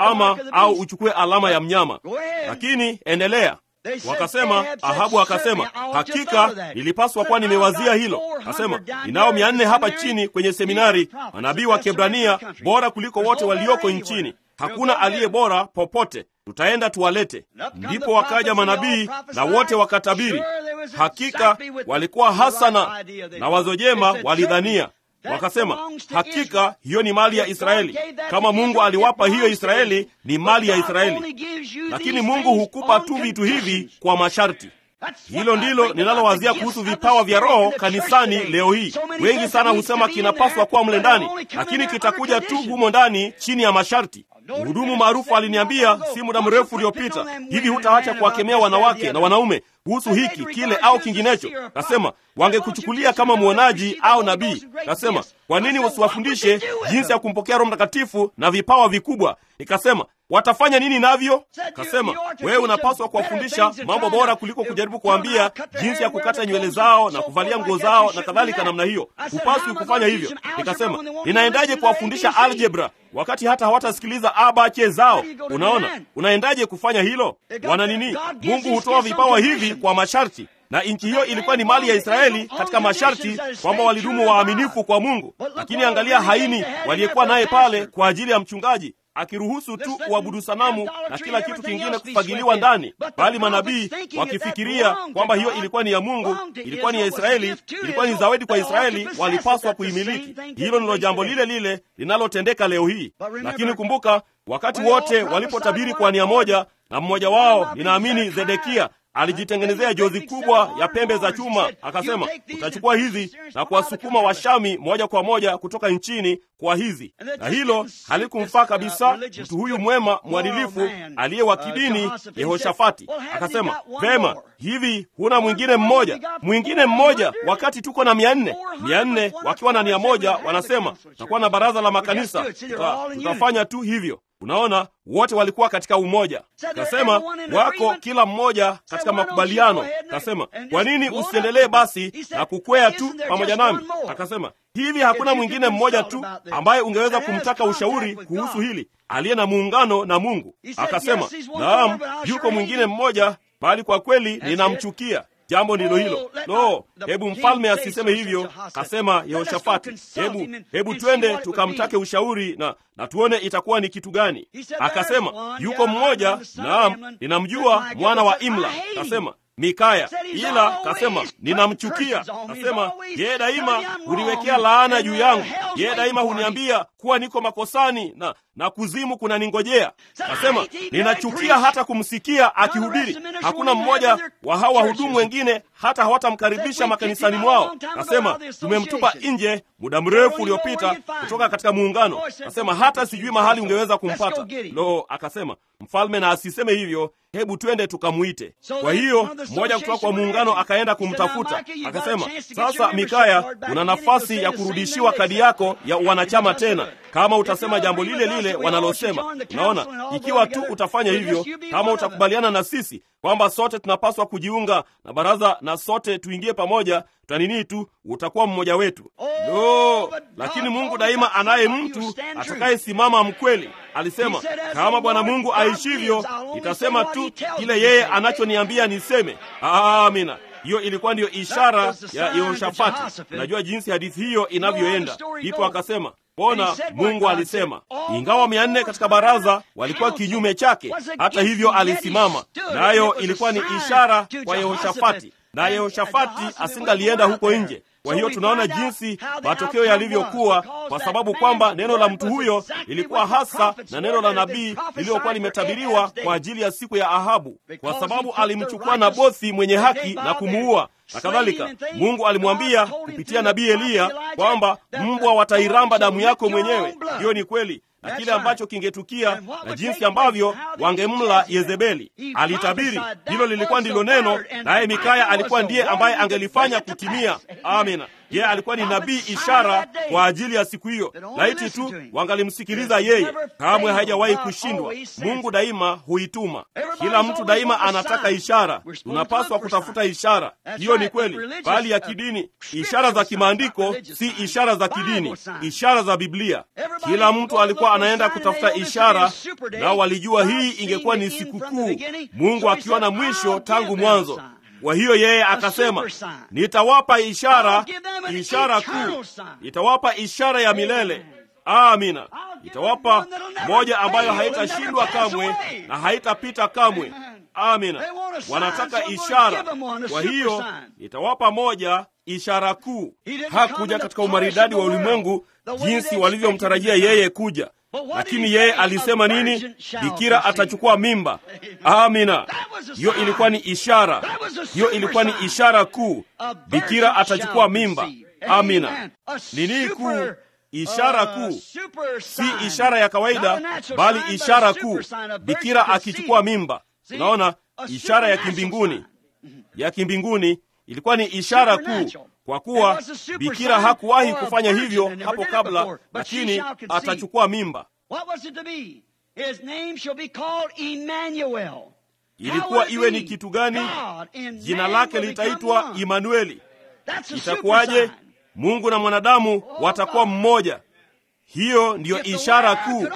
au uchukue alama ya mnyama. Lakini endelea. Wakasema, Ahabu akasema, hakika nilipaswa kuwa nimewazia hilo. Akasema, ninao 400 hapa chini kwenye seminari, manabii wa Kiebrania bora kuliko wote walioko nchini. Hakuna aliye bora popote. Tutaenda tuwalete. Ndipo wakaja manabii na wote wakatabiri. Hakika walikuwa hasana na wazo jema walidhania. Wakasema, hakika hiyo ni mali ya Israeli. Kama Mungu aliwapa hiyo Israeli, ni mali ya Israeli. Lakini Mungu hukupa tu vitu hivi kwa masharti. Hilo ndilo ninalowazia kuhusu vipawa vya Roho kanisani leo hii. Wengi sana husema kinapaswa kuwa mle ndani, lakini kitakuja tu humo ndani chini ya masharti. Mhudumu maarufu aliniambia si muda mrefu uliopita, hivi hutaacha kuwakemea wanawake na wanaume kuhusu hiki, kile au kinginecho. Kasema, wangekuchukulia kama mwonaji au nabii. Kasema, kwa nini usiwafundishe jinsi ya kumpokea Roho Mtakatifu na vipawa vikubwa? Nikasema, watafanya nini navyo? Kasema, wewe unapaswa kuwafundisha mambo bora kuliko kujaribu kuambia jinsi ya kukata nywele zao na kuvalia nguo zao na kadhalika namna hiyo. Hupaswi kufanya hivyo. Nikasema, ninaendaje kuwafundisha algebra wakati hata hawatasikiliza abache zao? Unaona, unaendaje kufanya hilo? Wana nini? Mungu hutoa vipawa hivi kwa masharti, na nchi hiyo ilikuwa ni mali ya Israeli katika masharti kwamba walidumu waaminifu kwa Mungu. Lakini angalia haini waliyekuwa naye pale kwa ajili ya mchungaji, akiruhusu tu kuabudu sanamu na kila kitu kingine kufagiliwa ndani, bali manabii wakifikiria kwamba hiyo ilikuwa ni ya Mungu, ilikuwa ni ya Israeli, ilikuwa ni zawadi kwa Israeli, walipaswa kuimiliki. Hilo ndilo jambo lile lile linalotendeka leo hii. Lakini kumbuka, wakati wote walipotabiri kwa nia moja, na mmoja wao, ninaamini Zedekia, alijitengenezea jozi kubwa ya pembe za chuma, akasema, utachukua hizi na kuwasukuma Washami moja kwa moja kutoka nchini kwa hizi. Na hilo halikumfaa kabisa mtu huyu mwema mwadilifu aliye wa kidini Yehoshafati. Akasema, vema, hivi huna mwingine mmoja wakati tuko na 400 wakiwa na 100 wanasema tutakuwa na baraza la makanisa, tutafanya tu hivyo. Unaona, wote walikuwa katika umoja. Kasema, wako kila mmoja katika makubaliano. Kasema, kwa nini usiendelee basi na kukwea tu pamoja nami? Akasema, hivi hakuna mwingine mmoja tu ambaye ungeweza kumtaka ushauri kuhusu hili, aliye na muungano na Mungu? Akasema, naam, yuko mwingine mmoja, bali kwa kweli ninamchukia. Jambo ndilo hilo. No, hebu mfalme asiseme hivyo. Kasema Yehoshafati, hebu twende tukamtake ushauri na tuone itakuwa ni kitu gani. Akasema, yuko mmoja, naam, ninamjua, mwana wa Imla. Kasema, Mikaya, ila kasema, ninamchukia. Kasema, yeye daima huniwekea laana juu yangu. Yeye daima huniambia kuwa niko makosani na kuzimu kuna ningojea. Kasema, ninachukia hata kumsikia akihubiri. Hakuna mmoja wa hawa wahudumu wengine hata hawatamkaribisha makanisani mwao. Kasema, tumemtupa nje muda mrefu uliopita kutoka katika muungano. Kasema, hata sijui mahali ungeweza kumpata. Lo, akasema, mfalme na asiseme hivyo, hebu twende tukamuite. Kwa hiyo mmoja kutoka kwa muungano akaenda kumtafuta. Akasema, sasa Mikaya, una nafasi ya kurudishiwa kadi yako ya wanachama tena, kama utasema jambo lile lile wanalosema. Unaona, ikiwa tu utafanya hivyo, kama utakubaliana na sisi kwamba sote tunapaswa kujiunga na baraza na sote tuingie pamoja, tutanini tu, utakuwa mmoja wetu. No, lakini Mungu daima anaye mtu atakayesimama mkweli. Alisema, kama Bwana Mungu aishivyo, nitasema tu kile yeye anachoniambia niseme. Amina. Hiyo ilikuwa ndiyo ishara ya Yehoshafati. Unajua jinsi hadithi hiyo inavyoenda. Ndipo akasema, bona Mungu alisema. Ingawa 400 katika baraza walikuwa kinyume chake, hata hivyo alisimama. Nayo ilikuwa ni ishara kwa Yehoshafati, na Yehoshafati asingalienda huko nje. Kwa hiyo tunaona jinsi matokeo yalivyokuwa, kwa sababu kwamba neno la mtu huyo lilikuwa hasa na neno la nabii lililokuwa limetabiriwa kwa ajili ya siku ya Ahabu, kwa sababu alimchukua Nabothi mwenye haki na kumuua na kadhalika. Mungu alimwambia kupitia nabii Eliya kwamba mbwa watairamba damu yako mwenyewe. Hiyo ni kweli, na kile ambacho kingetukia na jinsi ambavyo wangemla Yezebeli. Alitabiri, hilo lilikuwa ndilo neno, naye Mikaya alikuwa ndiye ambaye angelifanya kutimia. Amina. Yeye alikuwa ni nabii ishara kwa ajili ya siku hiyo. Laiti tu wangalimsikiliza yeye. Kamwe haijawahi kushindwa. Mungu daima huituma. Kila mtu daima anataka ishara. Tunapaswa kutafuta ishara. Hiyo ni kweli, bali ya kidini. Ishara za kimaandiko si ishara za kidini, ishara za Biblia. Kila mtu alikuwa anaenda kutafuta ishara, na walijua hii ingekuwa ni sikukuu, Mungu akiona mwisho tangu mwanzo. Kwa hiyo yeye akasema, nitawapa ishara, ishara kuu. Nitawapa ishara ya milele. Amina. Nitawapa moja ambayo haitashindwa kamwe na haitapita kamwe. Amina. Wanataka ishara. Kwa hiyo nitawapa moja, ishara kuu. Hakuja katika umaridadi wa ulimwengu jinsi walivyomtarajia yeye kuja. Lakini yeye alisema nini? Bikira atachukua mimba. Amina. Hiyo ilikuwa ni ishara. Hiyo ilikuwa ni ishara kuu. Bikira atachukua mimba. Amina. Nini kuu? Ishara kuu. Si ishara ya kawaida, bali ishara kuu. Bikira akichukua mimba. Unaona, ishara ya kimbinguni. Ya kimbinguni ilikuwa ni ishara kuu. Kwa kuwa bikira hakuwahi kufanya hivyo hapo kabla, lakini atachukua mimba. Ilikuwa iwe ni kitu gani? Jina lake litaitwa Imanueli. Itakuwaje? Mungu na mwanadamu watakuwa mmoja. Hiyo ndiyo ishara kuu.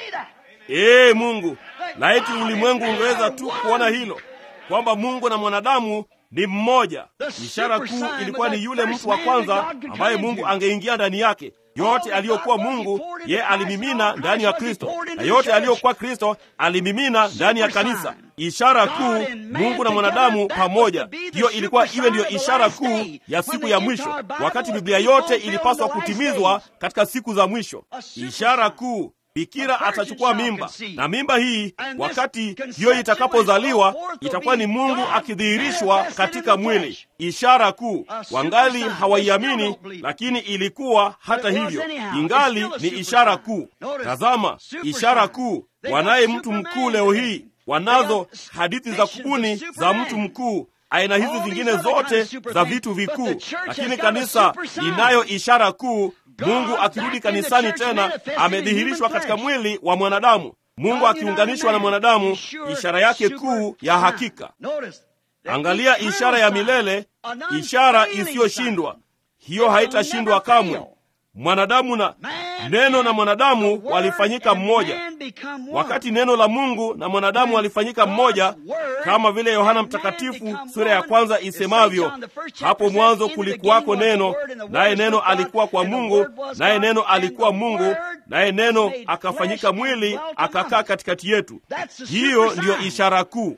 Mungu, laiti ulimwengu ungeweza tu kuona hilo, kwamba Mungu na mwanadamu ni mmoja. Ishara kuu ilikuwa ni yule mtu wa kwanza ambaye Mungu angeingia ndani yake. Yote aliyokuwa Mungu yeye alimimina ndani ya Kristo, na yote aliyokuwa Kristo alimimina ndani ya kanisa. Ishara kuu, Mungu na mwanadamu pamoja. Hiyo ilikuwa iwe ndiyo ishara kuu ya siku ya mwisho, wakati Biblia yote ilipaswa kutimizwa katika siku za mwisho. Ishara kuu, bikira atachukua mimba, na mimba hii, wakati hiyo itakapozaliwa, itakuwa ni Mungu akidhihirishwa katika mwili. Ishara kuu. Wangali hawaiamini, lakini ilikuwa hata hivyo, ingali ni ishara kuu. Tazama, ishara kuu. Wanaye mtu mkuu leo hii, wanazo hadithi za kubuni za mtu mkuu, aina hizi zingine zote za vitu vikuu, lakini kanisa inayo ishara kuu. Mungu akirudi kanisani tena, amedhihirishwa katika mwili wa mwanadamu. Mungu akiunganishwa na mwanadamu, ishara yake kuu ya hakika. Angalia ishara ya milele, ishara isiyoshindwa. Hiyo haitashindwa kamwe. Mwanadamu na neno na mwanadamu walifanyika mmoja. Wakati neno la Mungu na mwanadamu walifanyika mmoja, kama vile Yohana Mtakatifu sura ya 1 isemavyo, hapo mwanzo kulikuwako neno, naye neno alikuwa kwa Mungu, naye neno alikuwa Mungu, naye neno akafanyika mwili akakaa katikati yetu. Hiyo ndiyo ishara kuu.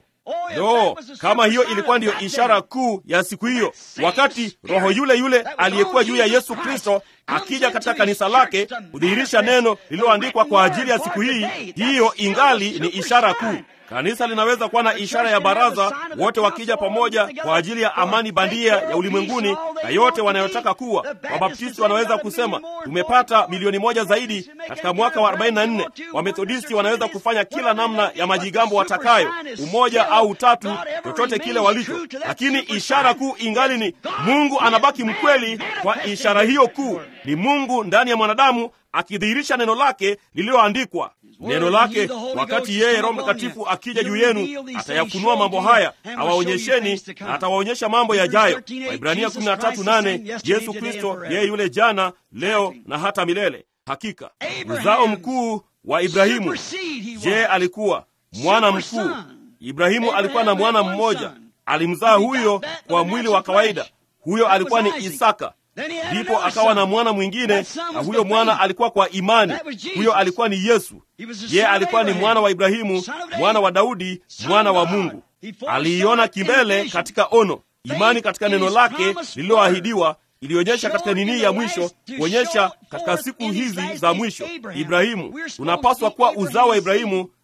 Kama hiyo ilikuwa ndiyo ishara kuu ya siku hiyo, wakati Roho yule yule aliyekuwa juu ya Yesu Kristo akija katika kanisa lake kudhihirisha neno lililoandikwa kwa ajili ya siku hii, hiyo ingali ni ishara kuu. Kanisa linaweza kuwa na ishara ya baraza, wote wakija pamoja kwa ajili ya amani bandia ya ulimwenguni na yote wanayotaka kuwa. Wabaptisti wanaweza kusema tumepata milioni 1 zaidi katika mwaka wa 44. Wamethodisti wanaweza kufanya kila namna ya majigambo watakayo, umoja au utatu, chochote kile walicho, lakini ishara kuu ingali ni Mungu anabaki mkweli. Kwa ishara hiyo kuu ni Mungu ndani ya mwanadamu akidhihirisha neno lake lililoandikwa. Neno lake, wakati yeye Roho Mtakatifu akija juu yenu, atayafunua mambo haya, awaonyesheni na atawaonyesha mambo yajayo. Waibrania 13:8, Yesu Kristo yeye yule jana, leo na hata milele. Hakika uzao mkuu wa Ibrahimu. Je, alikuwa mwana mkuu? Ibrahimu alikuwa na mwana mmoja, alimzaa huyo kwa mwili wa kawaida. Huyo alikuwa ni Isaka. Ndipo akawa na mwana mwingine, na huyo mwana alikuwa kwa imani. Huyo alikuwa ni Yesu. Yeye alikuwa ni mwana wa Ibrahimu, mwana wa Daudi, mwana wa Mungu. Aliiona kimbele katika ono. Imani katika neno lake lililoahidiwa ilionyesha katika nini ya mwisho, kuonyesha katika siku hizi za mwisho. Ibrahimu, tunapaswa kuwa uzao wa Ibrahimu,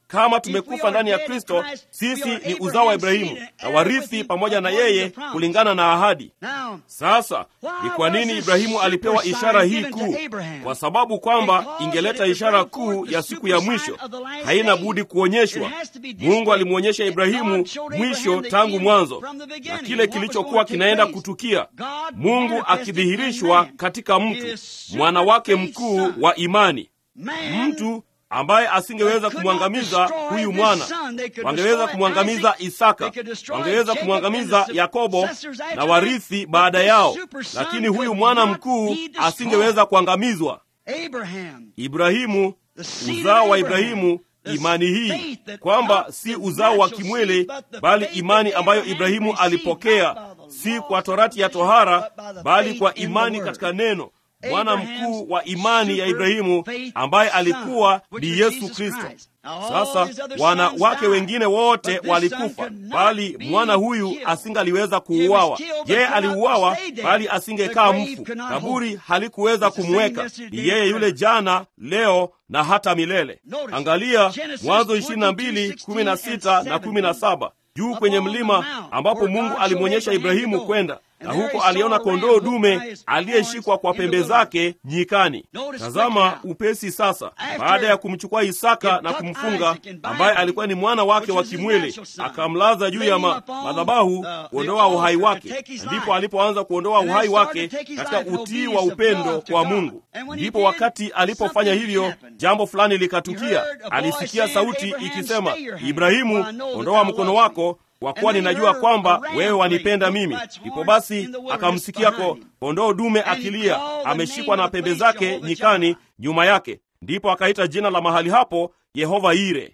Kama tumekufa ndani ya Kristo, sisi ni uzao wa Ibrahimu na warithi pamoja na yeye kulingana na ahadi. Sasa ni kwa nini Ibrahimu alipewa ishara hii kuu? Kwa sababu kwamba ingeleta ishara kuu ya siku ya mwisho, haina budi kuonyeshwa. Mungu alimwonyesha Ibrahimu mwisho tangu mwanzo, na kile kilichokuwa kinaenda kutukia, Mungu akidhihirishwa katika mtu, mwana wake mkuu wa imani, mtu ambaye asingeweza kumwangamiza huyu mwana. Wangeweza kumwangamiza Isaka, wangeweza kumwangamiza Yakobo na warithi baada yao, lakini huyu mwana mkuu asingeweza kuangamizwa. Ibrahimu, uzao wa Ibrahimu, imani hii kwamba si uzao wa kimwili, bali imani ambayo Ibrahimu alipokea, si kwa torati ya tohara, bali kwa imani katika neno. Mwana mkuu wa imani ya Ibrahimu ambaye alikuwa ni Yesu Kristo. Sasa wana wake wengine wote walikufa, bali mwana huyu asingaliweza kuuawa. Yeye aliuawa, bali asingekaa mfu. Kaburi halikuweza kumweka. Ni yeye yule jana, leo na hata milele. Angalia Mwanzo 22:16 na 17. Juu kwenye mlima ambapo Mungu alimwonyesha Ibrahimu kwenda, na huko aliona kondoo dume aliyeshikwa kwa pembe zake nyikani. Tazama upesi sasa, baada ya kumchukua Isaka na kumfunga, ambaye alikuwa ni mwana wake wa kimwili, akamlaza juu ya madhabahu kuondoa uhai wake. Ndipo alipoanza kuondoa uhai wake katika utii wa upendo kwa Mungu. Ndipo wakati alipofanya hivyo, jambo fulani likatukia. Alisikia sauti ikisema, Ibrahimu, ondoa mkono wako, kwa kuwa ninajua kwamba wewe wanipenda mimi. Ndipo basi akamsikia kondoo dume akilia, ameshikwa na pembe zake nyikani nyuma yake. Ndipo akaita jina la mahali hapo Yehova Yire.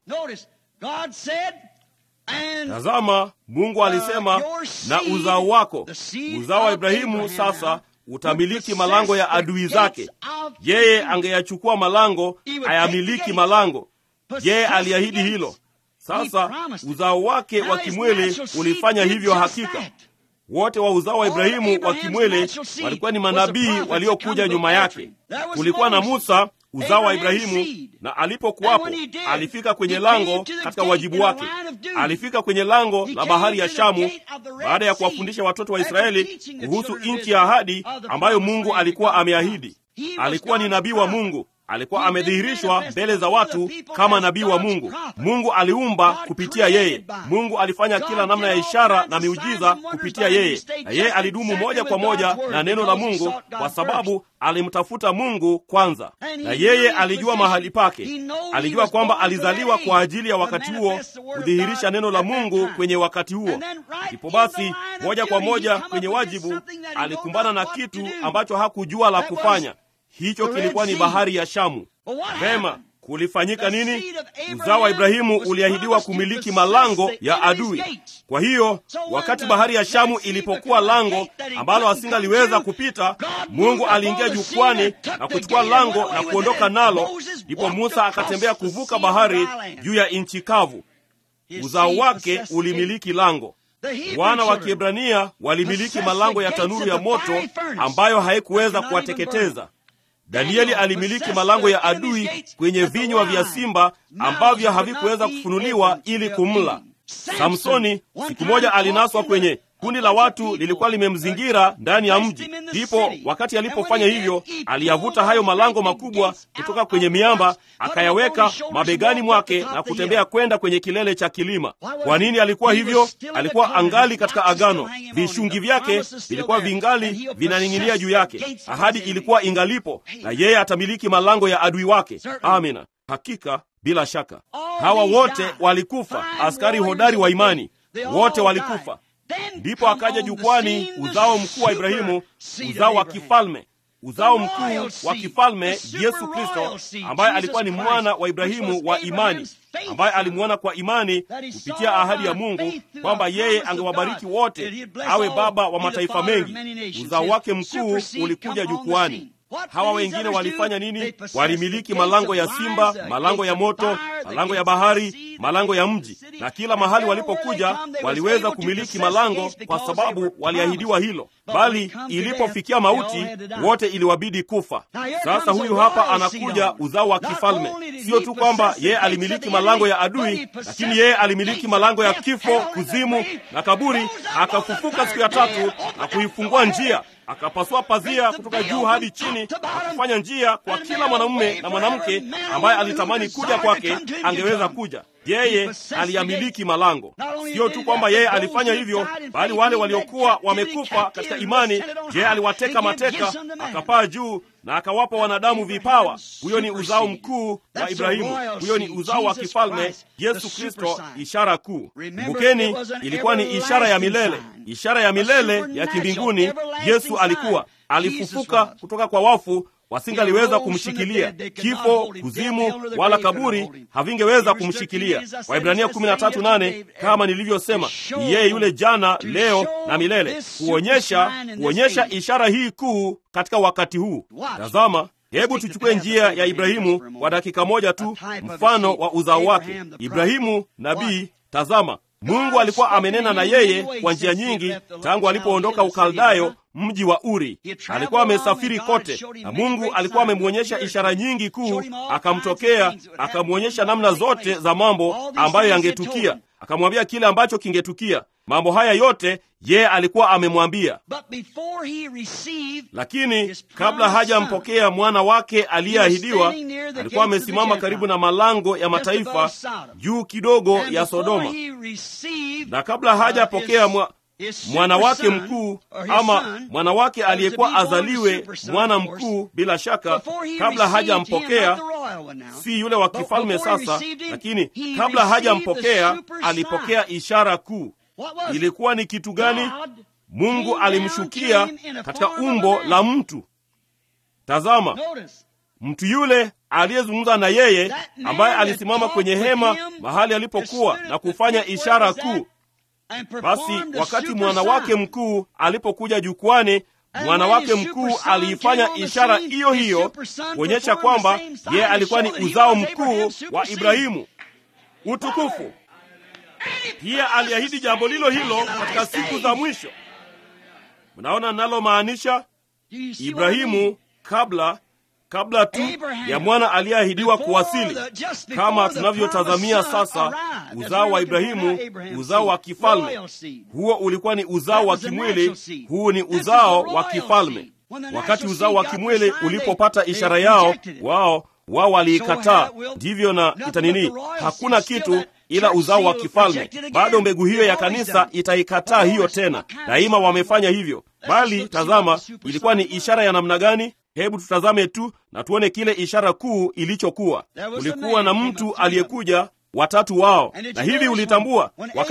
Tazama, Mungu alisema, na uzao wako, uzao wa Ibrahimu sasa utamiliki malango ya adui zake. Yeye angeyachukua malango, ayamiliki malango. Yeye aliahidi hilo. Sasa uzao wake wa kimwili ulifanya hivyo. Hakika wote wa uzao wa Ibrahimu wa kimwili walikuwa ni manabii waliokuja nyuma yake. Kulikuwa na Musa, uzao wa Ibrahimu, na alipokuwapo alifika kwenye lango katika wajibu wake. Alifika kwenye lango la bahari ya Shamu baada ya kuwafundisha watoto wa Israeli kuhusu nchi ya ahadi ambayo Mungu alikuwa ameahidi. Alikuwa ni nabii wa Mungu. Alikuwa amedhihirishwa mbele za watu kama nabii wa Mungu. Mungu aliumba kupitia yeye. Mungu alifanya kila namna ya ishara na miujiza kupitia yeye, na yeye alidumu moja kwa moja na neno la Mungu, kwa sababu alimtafuta Mungu kwanza, na yeye alijua mahali pake. Alijua kwamba alizaliwa kwa ajili ya wakati huo, kudhihirisha neno la Mungu kwenye wakati huo. Ndipo basi moja kwa moja kwenye wajibu alikumbana na kitu ambacho hakujua la kufanya. Hicho kilikuwa ni bahari ya Shamu. Vema, kulifanyika nini? Uzao wa Ibrahimu uliahidiwa kumiliki malango ya adui. Kwa hiyo wakati bahari ya Shamu ilipokuwa lango ambalo asingaliweza kupita, Mungu aliingia jukwani na kuchukua lango na kuondoka nalo. Ndipo Musa akatembea kuvuka bahari juu ya nchi kavu. Uzao wake ulimiliki lango. Wana wa Kiebrania walimiliki malango ya tanuru ya moto ambayo haikuweza kuwateketeza. Danieli alimiliki malango ya adui kwenye vinywa vya simba ambavyo havikuweza kufunuliwa ili kumla. Samsoni siku moja alinaswa kwenye kundi la watu lilikuwa limemzingira ndani ya mji. Ndipo wakati alipofanya hivyo, aliyavuta hayo malango makubwa kutoka kwenye miamba, akayaweka mabegani mwake na kutembea kwenda kwenye kilele cha kilima. Kwa nini alikuwa hivyo? Alikuwa angali katika agano. Vishungi vyake vilikuwa vingali vinaning'inia juu yake. Ahadi ilikuwa ingalipo, na yeye atamiliki malango ya adui wake. Amina. Hakika, bila shaka. Hawa wote walikufa, askari hodari wa imani. Wote walikufa. Ndipo akaja jukwani uzao mkuu wa Ibrahimu, uzao wa kifalme, uzao mkuu wa kifalme Yesu Kristo, ambaye alikuwa ni mwana wa Ibrahimu wa imani, ambaye alimwona kwa imani kupitia ahadi ya Mungu kwamba yeye angewabariki wote, awe baba wa mataifa mengi. Uzao wake mkuu ulikuja jukwani. Hawa wengine walifanya nini? Walimiliki malango ya simba, malango ya moto, malango ya bahari, malango ya mji, na kila mahali walipokuja waliweza kumiliki malango kwa sababu waliahidiwa hilo, bali ilipofikia mauti wote iliwabidi kufa. Sasa huyu hapa anakuja uzao wa kifalme. Sio tu kwamba yeye alimiliki malango ya adui, lakini yeye alimiliki malango ya kifo, kuzimu na kaburi. Akafufuka siku ya tatu na kuifungua njia, akapasua pazia kutoka juu hadi chini na kufanya njia kwa kila mwanamume na mwanamke ambaye alitamani kuja kwake angeweza kuja. Yeye aliyamiliki malango. Sio tu kwamba yeye alifanya hivyo, bali wale waliokuwa wamekufa katika imani, yeye aliwateka mateka, akapaa juu na akawapa wanadamu vipawa. Huyo ni uzao mkuu wa Ibrahimu. Huyo ni uzao wa kifalme, Yesu Kristo, ishara kuu. Kumbukeni, ilikuwa ni ishara ya milele, ishara ya milele ya kimbinguni. Yesu alifufuka kutoka kwa wafu. Wasingaliweza kumshikilia. Kifo, kuzimu wala kaburi havingeweza kumshikilia. Waibrania 13:8, kama nilivyosema, yeye yule jana, leo na milele. Kuonyesha ishara hii kuu katika wakati huu. Tazama, hebu tuchukue njia ya Ibrahimu kwa dakika moja tu, mfano wa uzao wake. Ibrahimu nabii, tazama, Mungu alikuwa amenena na yeye kwa njia nyingi tangu alipoondoka Ukaldayo, mji wa Uri. Alikuwa amesafiri kote, na Mungu alikuwa amemwonyesha ishara nyingi kuu. Akamtokea, akamwonyesha namna zote za mambo ambayo yangetukia, akamwambia kile ambacho kingetukia. Mambo haya yote yeye alikuwa amemwambia. Lakini kabla hajampokea mwana wake aliyeahidiwa, alikuwa amesimama karibu na malango ya mataifa, juu kidogo ya Sodoma. Na kabla hajapokea mwana wake mkuu, ama mwana wake aliyekuwa azaliwe mwana mkuu, bila shaka, kabla hajampokea, si yule wa kifalme sasa, lakini kabla hajampokea alipokea ishara kuu. Ilikuwa ni kitu gani? Mungu alimshukia katika umbo la mtu. Tazama, mtu yule aliyezungumza na yeye, ambaye alisimama kwenye hema mahali alipokuwa na kufanya ishara kuu. Basi wakati mwana wake mkuu alipokuja jukwani, mwana wake mkuu aliifanya ishara hiyo hiyo, kuonyesha kwamba yeye alikuwa ni uzao mkuu wa Ibrahimu. Utukufu! Pia aliahidi jambo lilo hilo katika siku za mwisho. Mnaona nalo maanisha? Ibrahimu kabla tu ya mwana aliyeahidiwa kuwasili, kama tunavyotazamia sasa, uzao wa Ibrahimu, uzao wa kifalme. Huo ulikuwa ni uzao wa kimwili, huu ni uzao wa kifalme. Wakati uzao wa kimwili ulipopata ishara yao, wao waliikataa. Ndivyo na itanini, hakuna kitu ila uzao wa kifalme. Bado mbegu hiyo ya kanisa itaikataa hiyo tena. Daima wamefanya hivyo. Bali tazama, ilikuwa ni ishara ya namna gani? Hebu tutazame tu na tuone kile ishara kuu ilichokuwa. Kulikuwa na mtu aliyekuja, watatu wao. Na hivi ulitambua,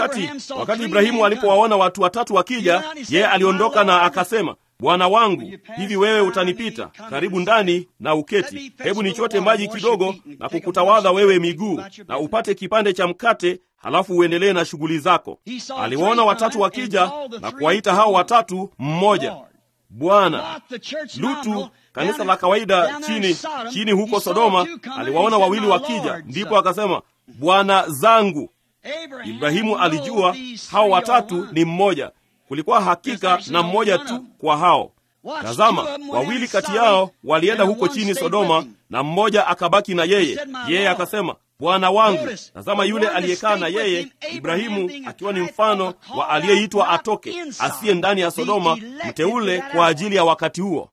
wakati Ibrahimu alipowaona watu watatu wakija, yeye aliondoka na akasema, Bwana wangu, hivi wewe utanipita? Karibu ndani na uketi. Hebu nichote maji kidogo na kukutawadha wewe miguu, na upate kipande cha mkate, halafu uendelee na shughuli zako. Aliwaona watatu wakija na kuwaita hao watatu mmoja, Bwana. Lutu, kanisa la kawaida chini huko Sodoma, aliwaona wawili wakija, ndipo akasema, Bwana zangu. Ibrahimu alijua hao watatu ni mmoja. Kulikuwa hakika na mmoja tu kwa hao. Tazama, wawili kati yao walienda huko chini Sodoma, na mmoja akabaki na yeye. Yeye akasema, Bwana wangu. Tazama, yule aliyekaa na yeye, Ibrahimu, akiwa ni mfano wa aliyeitwa atoke, asiye ndani ya Sodoma, mteule kwa ajili ya wakati huo.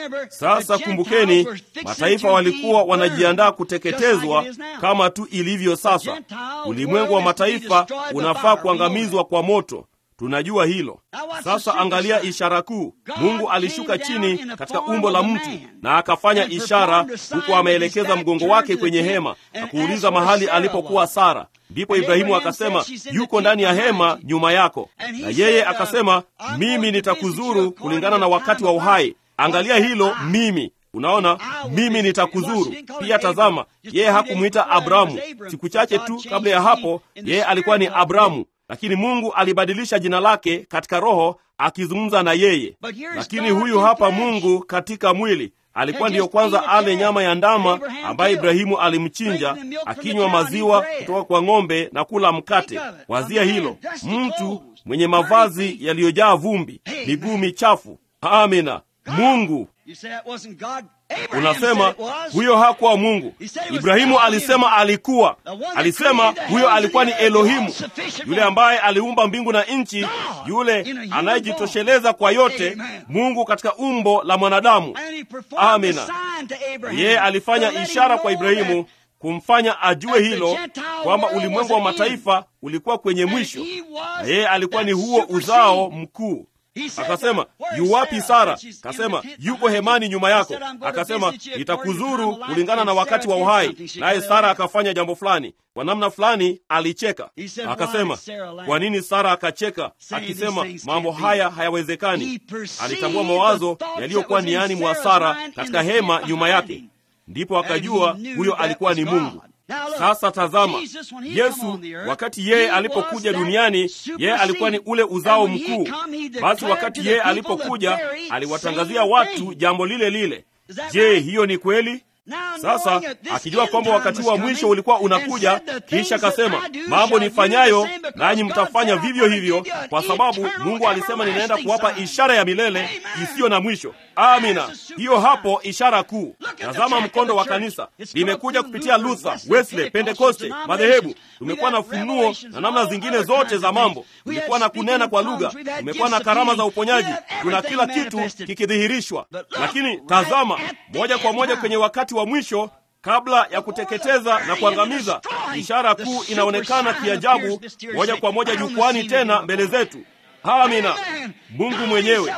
Sasa kumbukeni, mataifa walikuwa wanajiandaa kuteketezwa kama tu ilivyo sasa. Ulimwengu wa mataifa unafaa kuangamizwa kwa moto. Tunajua hilo. Sasa angalia ishara kuu. Mungu alishuka chini katika umbo la mtu na akafanya ishara, huku ameelekeza mgongo wake kwenye hema na kuuliza mahali alipokuwa Sara. Ndipo Ibrahimu akasema, yuko ndani ya hema nyuma yako. Na yeye akasema, mimi nitakuzuru kulingana na wakati wa uhai. Angalia hilo, mimi. Unaona, mimi nitakuzuru. Pia tazama, yeye hakumwita Abramu. Siku chache tu kabla ya hapo, yeye alikuwa ni Abramu. Lakini Mungu alibadilisha jina lake katika roho akizungumza na yeye. Lakini huyu hapa Mungu katika mwili. alikuwa ndiyo kwanza ale nyama ya ndama ambaye Ibrahimu alimchinja, akinywa maziwa kutoka kwa ng'ombe na kula mkate. Wazia hilo, mtu mwenye mavazi yaliyojaa vumbi, miguu michafu. Amina. Mungu. Unasema huyo hakuwa Mungu. Ibrahimu alisema alikuwa. Alisema huyo alikuwa ni Elohimu, yule ambaye aliumba mbingu na nchi, yule anayejitosheleza kwa yote, Mungu katika umbo la mwanadamu. Amina. Yeye alifanya ishara kwa Ibrahimu kumfanya ajue hilo, kwamba ulimwengu wa mataifa ulikuwa kwenye mwisho, na yeye alikuwa ni huo uzao mkuu. Akasema, yuwapi Sara? Akasema, yuko hemani nyuma yako. Akasema, nitakuzuru kulingana na wakati wa uhai. Naye Sara akafanya jambo fulani, kwa namna fulani alicheka. Akasema, kwa nini Sara akacheka akisema mambo haya hayawezekani? Alitambua mawazo yaliyokuwa niani mwa Sara katika hema nyuma yake. Ndipo akajua huyo alikuwa ni Mungu. Sasa tazama, Yesu wakati yeye alipokuja duniani, yeye alikuwa ni ule uzao mkuu. Basi wakati yeye alipokuja, aliwatangazia watu jambo lile lile. Je, hiyo ni kweli? Sasa akijua kwamba wakati wa mwisho ulikuwa unakuja, kisha akasema, mambo nifanyayo nanyi mtafanya vivyo hivyo, kwa sababu Mungu alisema ninaenda kuwapa ishara ya milele isiyo na mwisho. Amina. Hiyo hapo ishara kuu. Tazama mkondo wa kanisa. Limekuja kupitia Luther, Wesley, Pentekoste, madhehebu. Tumekuwa na funuo na namna zingine zote za mambo. Tumekuwa na kunena kwa lugha. Tumekuwa na karama za uponyaji. Tuna kila kitu kikidhihirishwa. Lakini tazama, moja kwa moja kwenye wakati wa mwisho, kabla ya kuteketeza na kuangamiza, ishara kuu inaonekana kiajabu moja kwa moja jukwani tena mbele zetu. Amina. Mungu mwenyewe,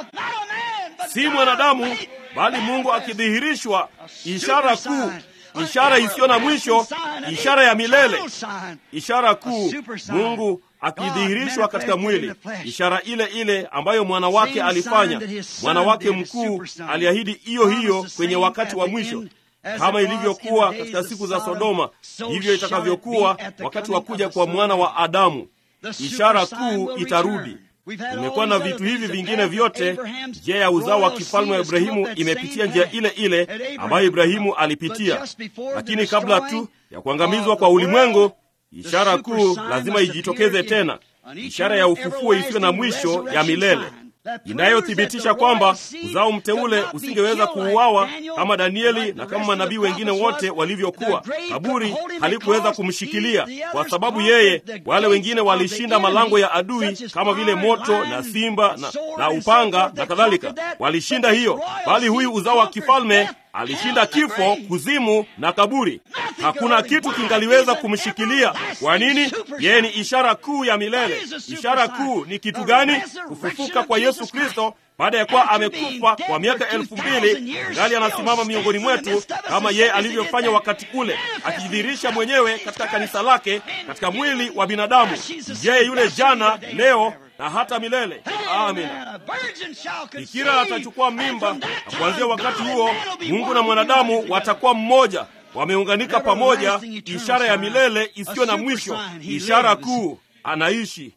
si mwanadamu, bali Mungu akidhihirishwa, ishara kuu, ishara isiyo na mwisho, ishara ya milele, ishara kuu, Mungu akidhihirishwa katika mwili, ishara ile ile ambayo mwana wake alifanya. Mwana wake mkuu aliahidi hiyo hiyo kwenye wakati wa mwisho. Kama ilivyokuwa katika siku za Sodoma, hivyo itakavyokuwa wakati wa kuja kwa mwana wa Adamu. Ishara kuu itarudi. Tumekuwa na vitu hivi vingine vyote. Njia ya uzao wa kifalme wa Ibrahimu imepitia njia ile ile ambayo Ibrahimu alipitia. Lakini kabla tu ya kuangamizwa kwa ulimwengu, ishara kuu lazima ijitokeze tena, ishara ya ufufuo isiyo na mwisho ya milele, inayothibitisha kwamba uzao mteule usingeweza kuuawa kama Danieli na kama manabii wengine wote walivyokuwa. Kaburi halikuweza kumshikilia, kwa sababu yeye, wale wengine walishinda malango ya adui kama vile moto na simba na upanga na kadhalika. Walishinda hiyo, bali huyu uzao wa kifalme alishinda kifo, kuzimu na kaburi. Hakuna kitu kingaliweza kumshikilia. Kwa nini? Yeye ni ishara kuu ya milele. Ishara kuu ni kitu gani? Kufufuka kwa Yesu Kristo baada ya kuwa amekufa kwa miaka 2000, ngali anasimama miongoni mwetu kama yeye alivyofanya wakati ule, akijidhihirisha mwenyewe katika kanisa lake katika mwili wa binadamu. Yeye yule jana, leo na hata milele. Amina. Bikira atachukua mimba, na kuanzia wakati huo Mungu na mwanadamu watakuwa mmoja, wameunganika pamoja, ishara ya milele isiyo na mwisho, ishara kuu. Anaishi.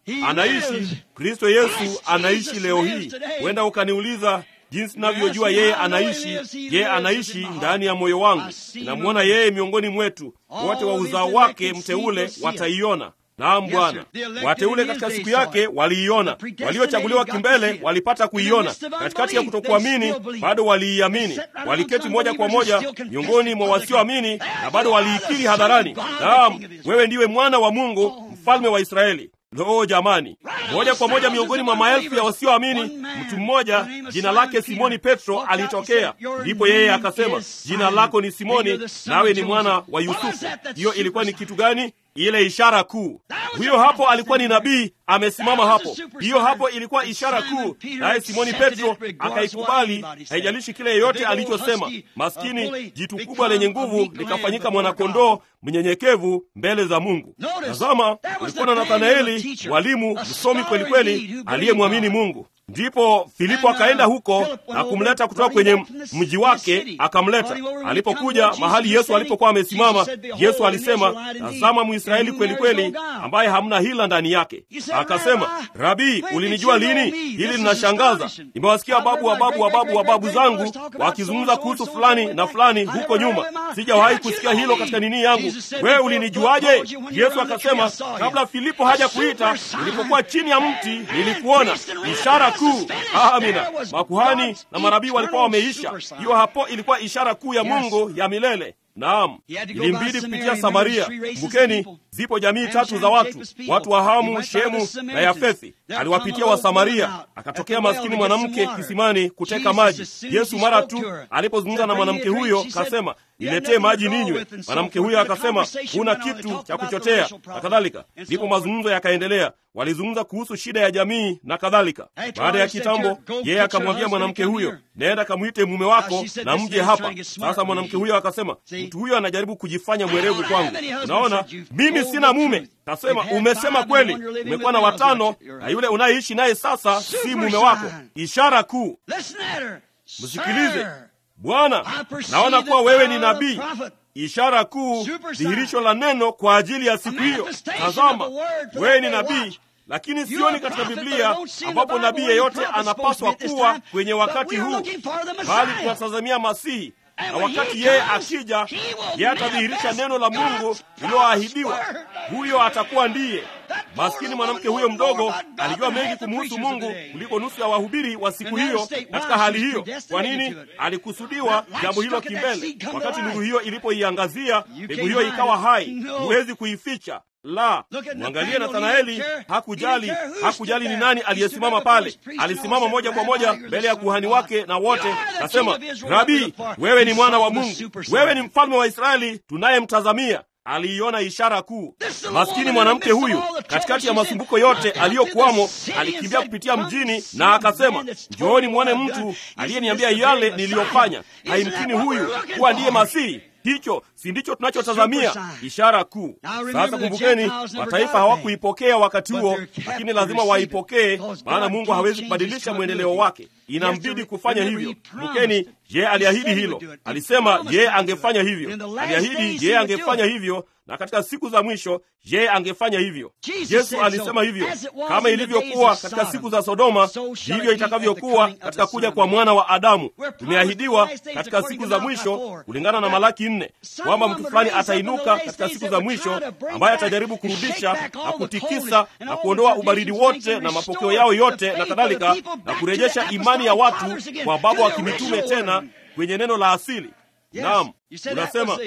Kristo Yesu anaishi leo hii. Huenda ukaniuliza jinsi ninavyojua yeye anaishi. Yeye anaishi ndani ya moyo wangu. Namwona yeye miongoni mwetu. Wote wa uzao wake mteule wataiona. Naam Bwana. Wateule katika siku yake waliiona. Waliochaguliwa kimbele walipata kuiona. Katikati ya kutokuamini bado waliiamini. Waliketi moja kwa moja miongoni mwa wasioamini na bado waliikiri hadharani. Naam, wewe ndiwe mwana wa Mungu, mfalme wa Israeli. Loo jamani, moja kwa moja miongoni mwa maelfu ya wasioamini, mtu mmoja jina lake Simoni Petro alitokea. Ndipo yeye akasema, jina lako ni Simoni, nawe ni mwana wa Yusufu. Hiyo ilikuwa ni kitu gani? Ile ishara kuu. Huyo hapo alikuwa ni nabii amesimama hapo. Hiyo hapo ilikuwa ishara kuu, naye Simoni Petro akaikubali, haijalishi kile yeyote alichosema. Maskini jitu kubwa lenye nguvu likafanyika mwanakondoo mnyenyekevu mbele za Mungu. Tazama, kulikuwa na Nathanaeli, mwalimu msomi kweli kweli, aliyemwamini Mungu. Ndipo Filipo akaenda huko na kumleta kutoka kwenye mji wake, akamleta. Alipokuja mahali Yesu alipokuwa amesimama, Yesu alisema, tazama Mwisraeli kweli kweli, ambaye hamna hila ndani yake. Akasema, Rabi, ulinijua lini? Hili linashangaza. Nimewasikia babu zangu wakizungumza kuhusu fulani na fulani huko nyuma. Sijawahi kusikia hilo katika nini yangu. Wewe ulinijuaje? Yesu akasema, kabla Filipo haja kuita, nilipokuwa chini ya mti nilikuona. Ishara kuu. Amina. Makuhani na manabii walikuwa wameisha. Hiyo hapo ilikuwa ishara kuu ya Mungu ya milele. Naam, ilimbidi kupitia Samaria. Mbukeni, zipo jamii tatu za watu wa Hamu, Shemu na Yafethi. Aliwapitia wa Samaria, akatokea maskini mwanamke kisimani kuteka maji. Yesu mara tu alipozungumza na mwanamke huyo, kasema, niletee maji ninywe. Mwanamke huyo akasema, huna kitu cha kuchotea na kadhalika. Ndipo mazungumzo yakaendelea. Walizungumza kuhusu shida ya jamii na kadhalika. Baada ya kitambo, yeye akamwambia mwanamke huyo, nenda kamuite mume wako na mje hapa. Sasa mwanamke huyo akasema, mtu huyo anajaribu kujifanya mwerevu kwangu. Unaona, mimi sina mume. Kasema, umesema kweli, umekuwa na 5 na yule unayeishi naye sasa si mume wako. Ishara kuu. Msikilize, Bwana, naona kuwa wewe ni nabii. Ishara kuu, dhihirisho la neno kwa ajili ya siku hiyo. Tazama, wewe ni nabii, lakini sioni katika Biblia ambapo nabii yeyote anapaswa kuwa kwenye wakati huu, bali tunatazamia Masihi. Na wakati yeye akija, yeye atadhihirisha neno la Mungu lililoahidiwa. Huyo atakuwa ndiye. Maskini mwanamke huyo mdogo alijua mengi kumhusu Mungu kuliko nusu ya wahubiri wa siku hiyo katika hali hiyo. Kwa nini? Alikusudiwa jambo hilo kimbele. Wakati nuru hiyo ilipoiangazia, mbegu hiyo ikawa hai. Huwezi kuificha. La, mwangalie Nathanaeli, hakujali ni nani aliyesimama pale. Alisimama moja kwa moja mbele ya kuhani wake na wote, nasema, Rabi, wewe ni mwana wa Mungu, wewe ni mfalme wa Israeli tunayemtazamia. Aliiona ishara kuu. Maskini mwanamke huyu, katikati ya masumbuko yote aliyokuwamo, alikimbia kupitia mjini na akasema, njooni muone mtu aliyeniambia yale niliyofanya. Haimkini huyu kuwa ndiye Masihi. Hicho si ndicho tunachotazamia, ishara kuu. Sasa kumbukeni, mataifa hawakuipokea wakati huo, lakini lazima waipokee, maana Mungu hawezi kubadilisha mwendeleo wake. Inambidi kufanya hivyo. Kumbukeni, yeye aliahidi hilo. Alisema yeye angefanya hivyo. Aliahidi yeye angefanya hivyo, na katika siku za mwisho yeye angefanya hivyo. Yesu alisema hivyo, kama ilivyokuwa katika siku za Sodoma, ndivyo itakavyokuwa katika kuja kwa mwana wa Adamu. Tumeahidiwa katika siku za mwisho, kulingana na Malaki 4, kwamba mtu fulani atainuka katika siku za mwisho, ambaye atajaribu kurudisha na kutikisa na kuondoa ubaridi wote na mapokeo yao yote na kadhalika, na kurejesha imani ya watu kwa baba wa kimitume tena kwenye neno la asili. Naam, unasema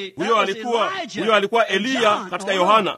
huyo alikuwa Eliya katika Yohana.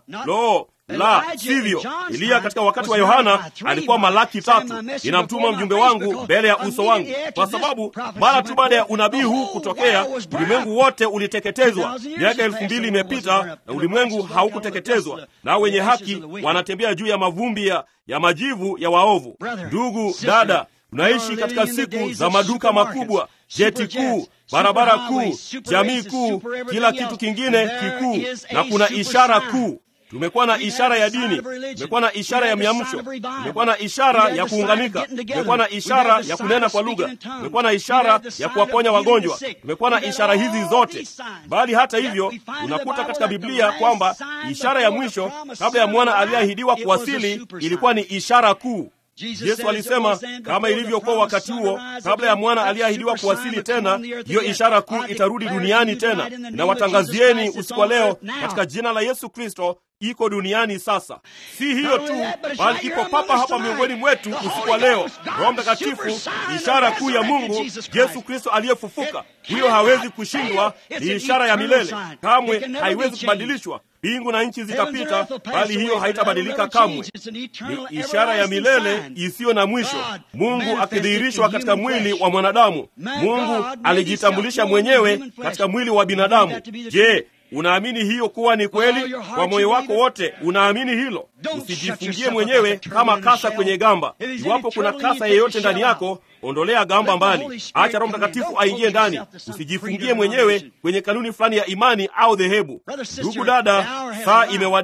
La, sivyo. Eliya katika wakati wa Yohana alikuwa Malaki 3, inamtuma mjumbe wangu mbele ya uso wangu. Kwa sababu mara tu baada ya unabii huu kutokea, ulimwengu wote uliteketezwa. Miaka 2000 imepita na ulimwengu haukuteketezwa, na wenye haki wanatembea juu ya mavumbi ya majivu ya waovu. Ndugu, dada, tunaishi katika siku za maduka makubwa, jeti kuu, barabara kuu, jamii kuu, kila kitu kingine kikuu, na kuna ishara kuu. Tumekuwa na ishara ya dini, tumekuwa na ishara ya miamsho, tumekuwa na ishara ya kuunganika, tumekuwa na ishara ya kunena kwa lugha, tumekuwa na ishara ya kuwaponya wagonjwa, tumekuwa na ishara hizi zote. Bali hata hivyo, unakuta katika Biblia kwamba ishara ya mwisho kabla ya mwana aliyeahidiwa kuwasili ilikuwa ni ishara kuu. Yesu alisema, kama ilivyokuwa wakati huo kabla ya mwana aliyeahidiwa kuwasili tena, hiyo ishara kuu itarudi duniani tena. Na watangazieni usiku wa leo katika jina la Yesu Kristo, iko duniani sasa. Si hiyo tu, bali iko papa hapa miongoni mwetu usiku wa leo. Roho Mtakatifu, ishara kuu ya Mungu, Yesu Kristo aliyefufuka. Hiyo hawezi kushindwa, ni ishara ya milele, kamwe haiwezi kubadilishwa. Mbingu na nchi zitapita, bali hiyo haitabadilika kamwe. Ni ishara ya milele isiyo na mwisho. Mungu akidhihirishwa katika mwili wa mwanadamu. Mungu alijitambulisha mwenyewe katika mwili wa binadamu. Je, unaamini hiyo kuwa ni kweli? Kwa moyo wako wote unaamini hilo? Usijifungie mwenyewe kama kasa kwenye gamba. Iwapo kuna kasa yeyote ndani yako, ondolea gamba mbali. Acha Roho Mtakatifu aingie ndani. Usijifungie mwenyewe kwenye kanuni fulani ya imani au dhehebu. Ndugu dada, saa imewadia.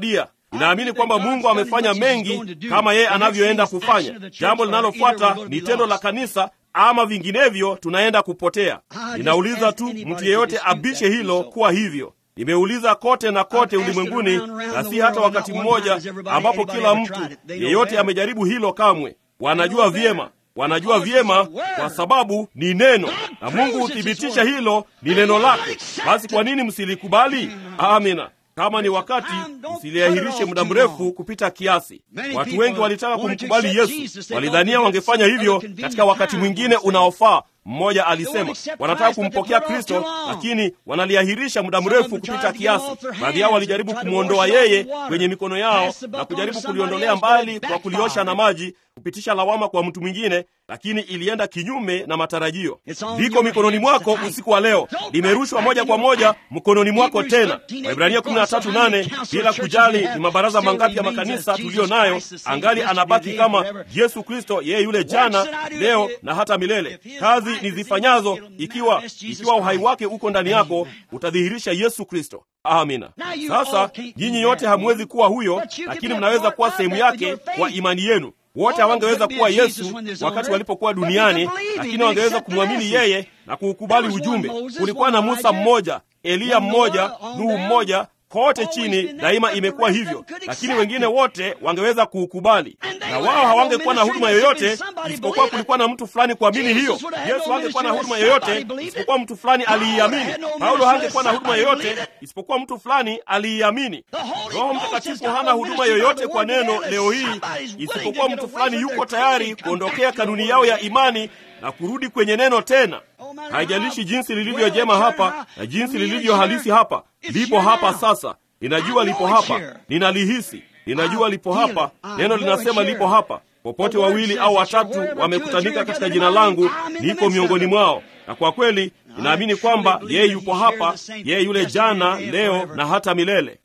Ninaamini kwamba Mungu amefanya mengi kama yeye anavyoenda kufanya. Jambo linalofuata ni tendo la kanisa, ama vinginevyo tunaenda kupotea. Ninauliza tu mtu yeyote abishe hilo kuwa hivyo. Nimeuliza kote na kote ulimwenguni, na si hata wakati mmoja ambapo kila mtu yeyote amejaribu hilo kamwe. Wanajua vyema kwa sababu ni neno, na Mungu huthibitisha hilo ni neno lake. Basi kwa nini msilikubali? Amina. Kama ni wakati, msiliahirishe muda mrefu kupita kiasi. Watu wengi walitaka kumkubali Yesu, walidhania wangefanya hivyo katika wakati mwingine unaofaa. Mmoja alisema wanataka kumpokea Kristo, lakini wanaliahirisha muda mrefu kupita kiasi. Baadhi yao walijaribu kumwondoa yeye kwenye mikono yao na kujaribu kuliondolea mbali kwa kuliosha na maji, kupitisha lawama kwa mtu mwingine, lakini ilienda kinyume na matarajio. Liko mikononi mwako usiku wa leo, limerushwa moja kwa moja mkononi mwako tena. Waebrania 13:8, bila kujali ni mabaraza mangapi ya makanisa tuliyo nayo, angali anabaki kama Yesu Kristo, yeye yule jana, leo na hata milele. Kazi nizifanyazo, ikiwa uhai wake uko ndani yako, utadhihirisha Yesu Kristo. Amina. Sasa nyinyi yote hamwezi kuwa huyo, lakini mnaweza kuwa sehemu yake kwa imani yenu. Wote hawangeweza kuwa Yesu wakati walipokuwa duniani, lakini wangeweza kumwamini yeye na kuukubali ujumbe. Kulikuwa na Musa mmoja, Eliya mmoja, Nuhu mmoja, kote chini daima imekuwa hivyo, lakini wengine wote wangeweza kuukubali. Na wao hawangekuwa na huduma yoyote isipokuwa kulikuwa na mtu fulani kuamini hiyo. Yesu hangekuwa na huduma yoyote isipokuwa mtu fulani aliiamini. Paulo hangekuwa na huduma yoyote isipokuwa mtu fulani aliiamini. Roho Mtakatifu hana huduma yoyote kwa neno leo hii isipokuwa mtu fulani yuko tayari kuondokea kanuni yao ya imani na kurudi kwenye neno tena. Haijalishi jinsi lilivyo jema hapa na jinsi lilivyo halisi hapa. Lipo hapa sasa. Ninajua lipo hapa. Ninalihisi. Ninajua lipo hapa. Neno linasema lipo hapa. Popote wawili au watatu wamekutanika katika jina langu, niko miongoni mwao. Na kwa kweli ninaamini kwamba yeye yupo hapa, yeye yule jana, leo na hata milele.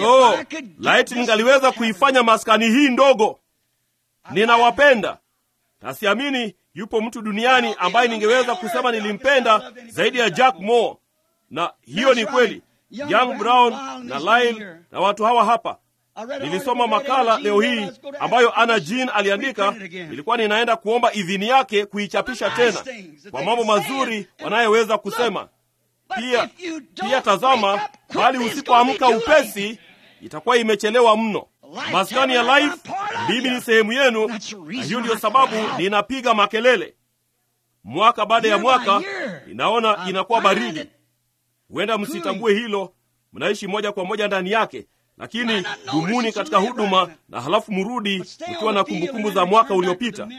Laiti ningaliweza kuifanya maskani hii ndogo. Ninawapenda. Na siamini yupo mtu duniani ambaye ningeweza kusema nilimpenda zaidi ya Jack Moore. Na hiyo ni kweli. Young Brown na Lyle na watu hawa hapa. Nilisoma makala leo hii ambayo Anna Jean aliandika. Nilikuwa ninaenda kuomba idhini yake kuichapisha tena, kwa mambo mazuri wanayoweza kusema. Pia tazama, bali usipoamka upesi itakuwa imechelewa mno. Maskani ya Life, mimi ni sehemu yenu, na hiyo ndio sababu ninapiga makelele. Mwaka baada ya mwaka, ninaona inakuwa baridi. Huenda msitambue hilo, mnaishi moja kwa moja ndani yake, lakini dumuni katika huduma na halafu mrudi mkiwa na kumbukumbu za mwaka uliopita.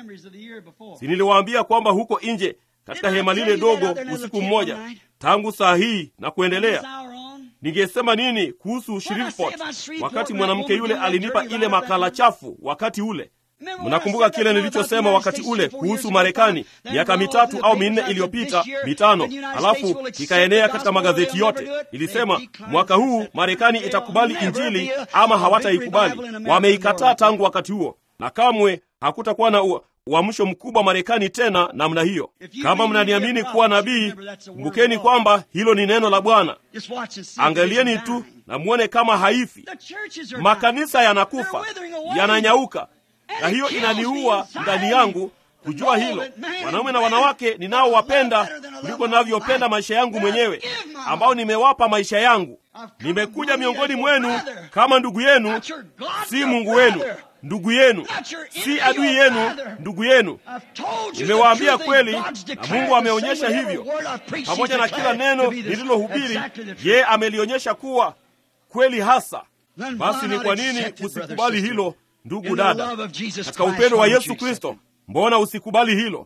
Si niliwaambia kwamba huko nje katika hema lile dogo usiku mmoja, tangu saa hii na kuendelea, ningesema nini kuhusu Shreveport wakati mwanamke yule alinipa ile makala chafu wakati ule? Mnakumbuka kile nilichosema wakati ule kuhusu Marekani miaka 3 au 4 iliyopita, 5, halafu ikaenea katika magazeti yote. Ilisema mwaka huu Marekani itakubali Injili ama hawataikubali. Wameikataa tangu wakati huo, na kamwe hakutakuwa na uamsho mkubwa Marekani tena namna hiyo. Kama mnaniamini kuwa nabii, kumbukeni kwamba hilo ni neno la Bwana. Angalieni tu na muone kama haifi. Makanisa yanakufa, yananyauka, na hiyo inaniua ndani yangu kujua hilo. Wanaume na wanawake ninaowapenda kuliko ninavyopenda maisha yangu mwenyewe, ambao nimewapa maisha yangu. Nimekuja miongoni mwenu kama ndugu yenu, si Mungu wenu. Ndugu yenu, si adui yenu, ndugu yenu. Nimewaambia kweli, na Mungu ameonyesha hivyo. Pamoja na kila neno nililohubiri, yeye amelionyesha kuwa kweli hasa. Basi ni kwa nini usikubali hilo, ndugu dada? Katika upendo wa Yesu Kristo, mbona usikubali hilo?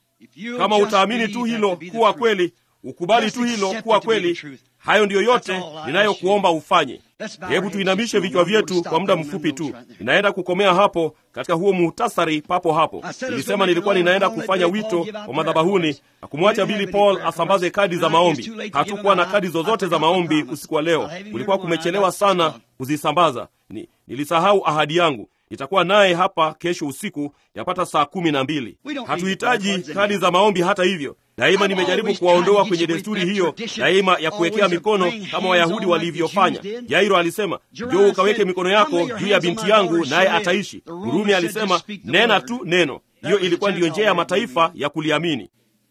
Kama utaamini tu hilo kuwa kweli, ukubali tu hilo kuwa kweli, hayo ndiyo yote ninayokuomba ufanye. Hebu tuinamishe vichwa vyetu kwa muda mfupi tu. Ninaenda kukomea hapo katika huo muhtasari papo hapo. Nilisema nilikuwa ninaenda kufanya wito wa madhabahuni na kumwacha Billy Paul asambaze kadi za maombi. Hatukuwa na kadi zozote za maombi usiku wa leo. Kulikuwa kumechelewa sana kuzisambaza. Nilisahau ahadi yangu. Nitakuwa naye hapa kesho usiku yapata saa 12. Hatuhitaji kadi za maombi hata hivyo. Daima nimejaribu kuwaondoa kwenye desturi hiyo daima ya kuwekea mikono kama Wayahudi walivyofanya. Yairo alisema, njoo ukaweke mikono yako juu ya binti yangu naye ataishi. Rumi alisema, nena tu neno. Hiyo ilikuwa ndiyo njia ya mataifa ya kuliamini.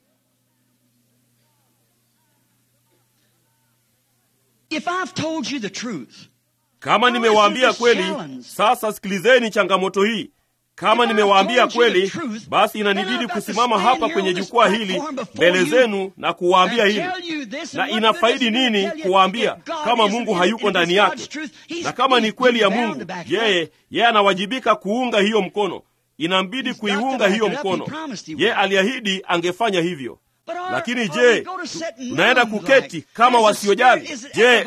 If I've told you the truth, kama nimewaambia kweli, sasa sikilizeni changamoto hii. Kama nimewaambia kweli, basi inanibidi kusimama hapa kwenye jukwaa hili mbele zenu na kuwaambia hili. Na inafaidi nini kuwaambia kama Mungu hayuko ndani yake? Na kama ni kweli ya Mungu, yeye anawajibika kuunga hiyo mkono. Inambidi kuiunga hiyo mkono. Yeye aliahidi angefanya hivyo. Lakini je, tunaenda kuketi kama wasiojali? Je,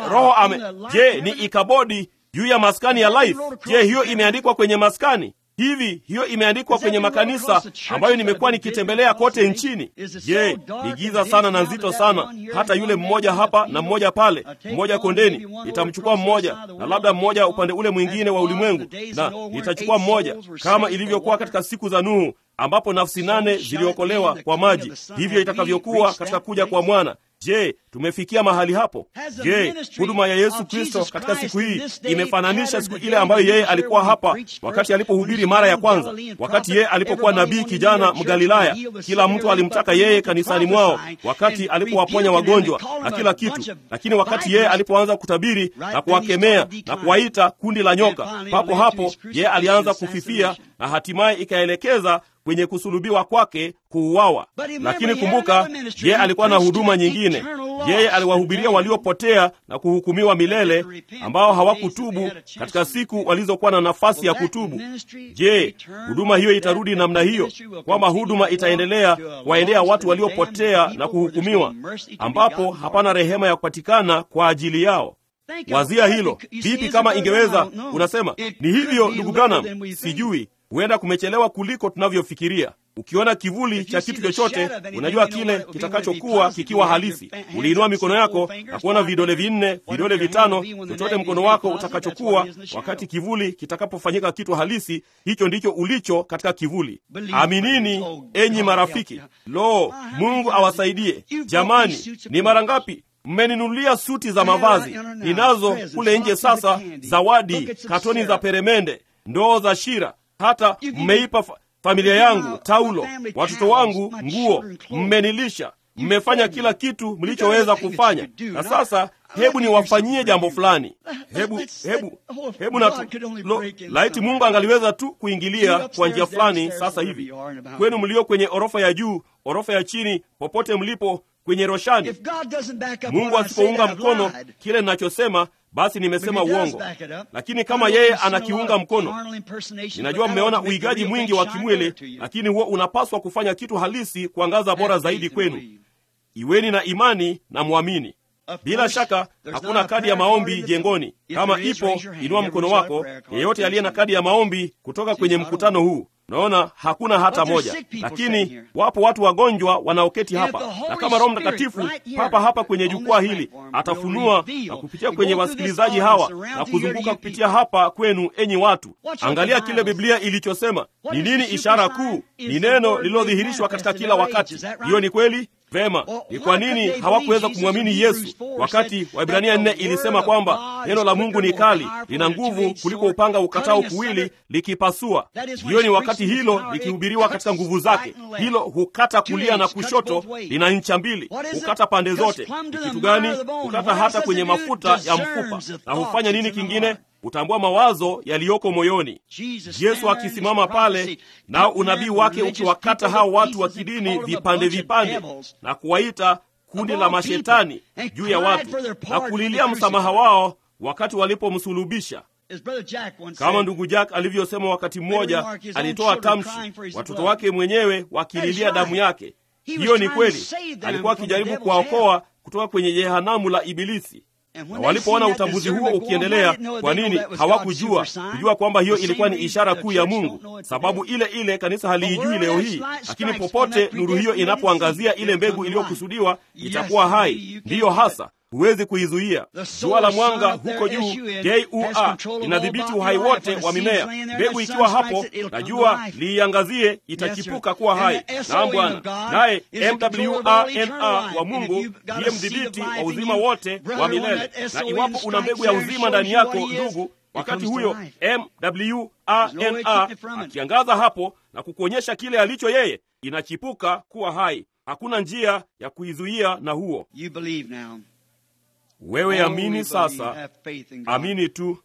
je, ni ikabodi juu ya maskani ya life? Je, hiyo imeandikwa kwenye maskani? Hiyo imeandikwa kwenye makanisa ambayo nimekuwa nikitembelea kote nchini. Je, ni giza sana na nzito sana, hata yule mmoja hapa na mmoja pale, mmoja kondeni, nitamchukua mmoja, na labda mmoja upande ule mwingine wa ulimwengu, na nitachukua mmoja, kama ilivyokuwa katika siku za Nuhu ambapo nafsi 8 ziliokolewa kwa maji. Hivyo itakavyokuwa katika kuja kwa Mwana. Je, tumefikia mahali hapo? Je, huduma ya Yesu Kristo katika siku hii imefananisha siku ile ambayo yeye alikuwa hapa wakati alipohubiri mara ya kwanza, wakati yeye alipokuwa nabii kijana Mgalilaya? Kila mtu alimtaka yeye kanisani mwao, wakati alipowaponya wagonjwa na kila kitu. Lakini wakati yeye alipoanza kutabiri na kuwakemea na kuwaita kundi la nyoka, papo hapo yeye alianza kufifia na hatimaye ikaelekeza kwenye kusulubiwa kwake, kuuawa. Lakini kumbuka, yeye alikuwa na huduma nyingine. Yeye aliwahubiria waliopotea na kuhukumiwa milele, ambao hawakutubu katika siku walizokuwa na nafasi ya kutubu. Je, huduma hiyo itarudi namna hiyo, kwamba huduma itaendelea kuwaendea watu waliopotea na kuhukumiwa, ambapo hapana rehema ya kupatikana kwa ajili yao? Wazia hilo. Vipi kama ingeweza? Unasema, ni hivyo ndugu Branham? Sijui. Huenda kumechelewa kuliko tunavyofikiria. Ukiona kivuli cha kitu chochote, unajua kile kitakachokuwa kikiwa halisi. Uliinua mikono yako na kuona vidole 4, vidole 5, chochote mkono wako utakachokuwa wakati kivuli kitakapofanyika kitu halisi, hicho ndicho ulicho katika kivuli. Aminini enyi marafiki. Lo, Mungu awasaidie. Jamani, ni mara ngapi mmeninunulia suti za mavazi? Ninazo kule nje sasa, zawadi, katoni za peremende, ndoo za shira. Hata mmeipa familia yangu taulo, watoto wangu nguo, mmenilisha, mmefanya kila kitu mlichoweza kufanya. Na sasa hebu niwafanyie jambo fulani. Hebu na laiti Mungu angaliweza tu kuingilia kwa njia fulani sasa hivi. Kwenu mlio kwenye orofa ya juu, orofa ya chini, popote mlipo kwenye roshani, Mungu asipounga mkono kile ninachosema, basi nimesema uongo. Lakini kama yeye anakiunga mkono, ninajua mmeona uigaji mwingi wa kimwili, lakini huo unapaswa kufanya kitu halisi kuangaza bora zaidi kwenu. Iweni na imani na muamini. Bila shaka hakuna kadi ya maombi jengoni. Kama ipo, inua mkono wako. Yeyote aliye na kadi ya maombi kutoka kwenye mkutano huu. Naona hakuna hata moja, lakini wapo watu wagonjwa wanaoketi hapa. Na kama Roho Mtakatifu papa hapa kwenye jukwaa hili atafunua na kupitia kwenye wasikilizaji hawa na kuzunguka kupitia hapa kwenu, enyi watu, angalia kile Biblia ilichosema. Ni nini ishara kuu? Ni neno lililodhihirishwa katika kila wakati. Hiyo ni kweli? Vema, ni kwa nini hawakuweza kumwamini Yesu wakati Waebrania 4 ilisema kwamba neno la Mungu ni kali, lina nguvu kuliko upanga ukatao kuwili, likipasua? Hiyo ni wakati hilo likihubiriwa katika nguvu zake. Hilo hukata kulia na kushoto, lina ncha mbili, hukata pande zote. Ni kitu gani? Hukata hata kwenye mafuta ya mfupa. Na hufanya nini kingine? Utambua mawazo yaliyoko moyoni. Yesu akisimama pale, nao unabii wake ukiwakata hao watu wa kidini vipande vipande na kuwaita kundi la mashetani juu ya watu na kulilia msamaha wao wakati walipomsulubisha. Kama ndugu Jack alivyosema wakati mmoja, alitoa tamshi, watoto wake mwenyewe wakililia damu yake. Hiyo ni kweli. Alikuwa akijaribu kuwaokoa kutoka kwenye jehanamu la Ibilisi. Na walipoona utambuzi huo ukiendelea, kwa nini hawakujua kwamba hiyo ilikuwa ni ishara kuu ya Mungu? Sababu ile ile kanisa haliijui leo hii, lakini popote nuru hiyo inapoangazia ile mbegu iliyokusudiwa, itakuwa hai. Ndiyo hasa huwezi kuizuia. Jua la mwanga huko juu, JUA, linadhibiti uhai wote wa mimea. Mbegu ikiwa hapo na jua liiangazie, itachipuka kuwa hai. Naam Bwana. Naye MWRNA wa Mungu ndiye mdhibiti wa uzima wote wa milele. Na iwapo una mbegu ya uzima ndani yako, ndugu, wakati huyo MWRNA akiangaza hapo na kukuonyesha kile alicho yeye, inachipuka kuwa hai. Hakuna njia ya kuizuia na huo. Wewe amini sasa, amini tu.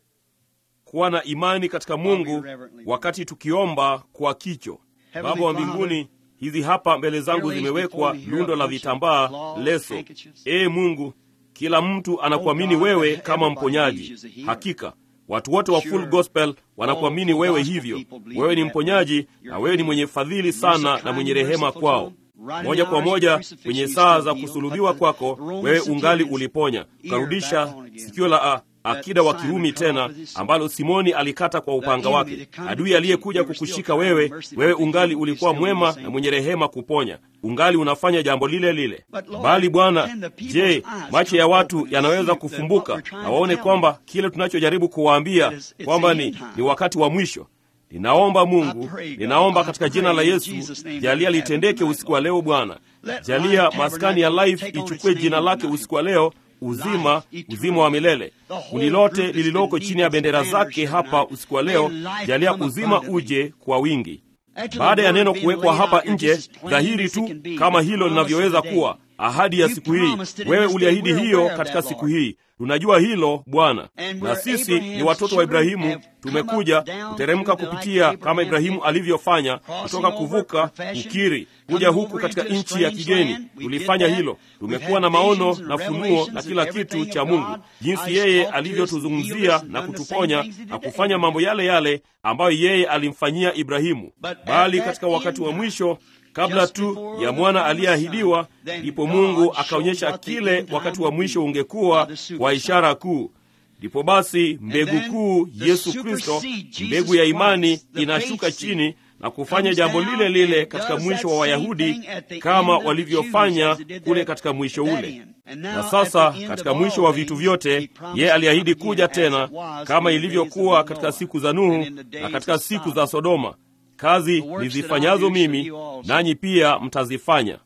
Kuwa na imani katika Mungu wakati tukiomba kwa kicho. Baba wa mbinguni, hizi hapa mbele zangu zimewekwa lundo la vitambaa, leso. Mungu, kila mtu anakuamini wewe kama mponyaji. Hakika watu wote wa Full Gospel wanakuamini wewe hivyo. Wewe ni mponyaji na wewe ni mwenye fadhili sana na mwenye rehema kwao. Moja kwa moja kwenye saa za kusulubiwa kwako, wewe ungali uliponya. Ukarudisha sikio la akida wa Kirumi tena, ambalo Simoni alikata kwa upanga wake. Adui aliyekuja kukushika wewe, wewe ungali ulikuwa mwema na mwenye rehema kuponya. Ungali unafanya jambo lile lile. Bali Bwana, je, macho ya watu yanaweza kufumbuka na waone kwamba kile tunachojaribu kuwaambia kwamba ni wakati wa mwisho? Ninaomba Mungu, ninaomba katika jina la Yesu, jalia litendeke usiku wa leo Bwana. Jalia maskani ya Life ichukue jina lake usiku wa leo, uzima wa milele. Kundi lote lililoko chini ya bendera zake hapa usiku wa leo, jalia uzima uje kwa wingi. Baada ya neno kuwekwa hapa nje, dhahiri tu kama hilo linavyoweza kuwa, ahadi ya siku hii, wewe uliahidi hiyo katika siku hii. Tunajua hilo Bwana, na sisi ni watoto wa Ibrahimu. Tumekuja kuteremka kupitia kama Ibrahimu alivyofanya, kutoka kuvuka ukiri kuja huku katika nchi ya kigeni. Tulifanya hilo. Tumekuwa na maono na funuo na kila kitu cha Mungu, jinsi yeye alivyotuzungumzia na kutuponya na kufanya mambo yale yale ambayo yeye alimfanyia Ibrahimu. Bali katika wakati wa mwisho, kabla tu ya mwana aliyeahidiwa, ndipo Mungu akaonyesha kile wakati wa mwisho ungekuwa kwa ishara kuu. Ndipo basi mbegu kuu, Yesu Kristo, mbegu ya imani, inashuka chini na kufanya jambo lile lile katika mwisho wa Wayahudi kama walivyofanya kule katika mwisho ule. Na sasa katika mwisho wa vitu vyote, yeye aliahidi kuja tena kama ilivyokuwa katika siku za Nuhu na katika siku za Sodoma. Kazi nizifanyazo mimi, nanyi pia mtazifanya.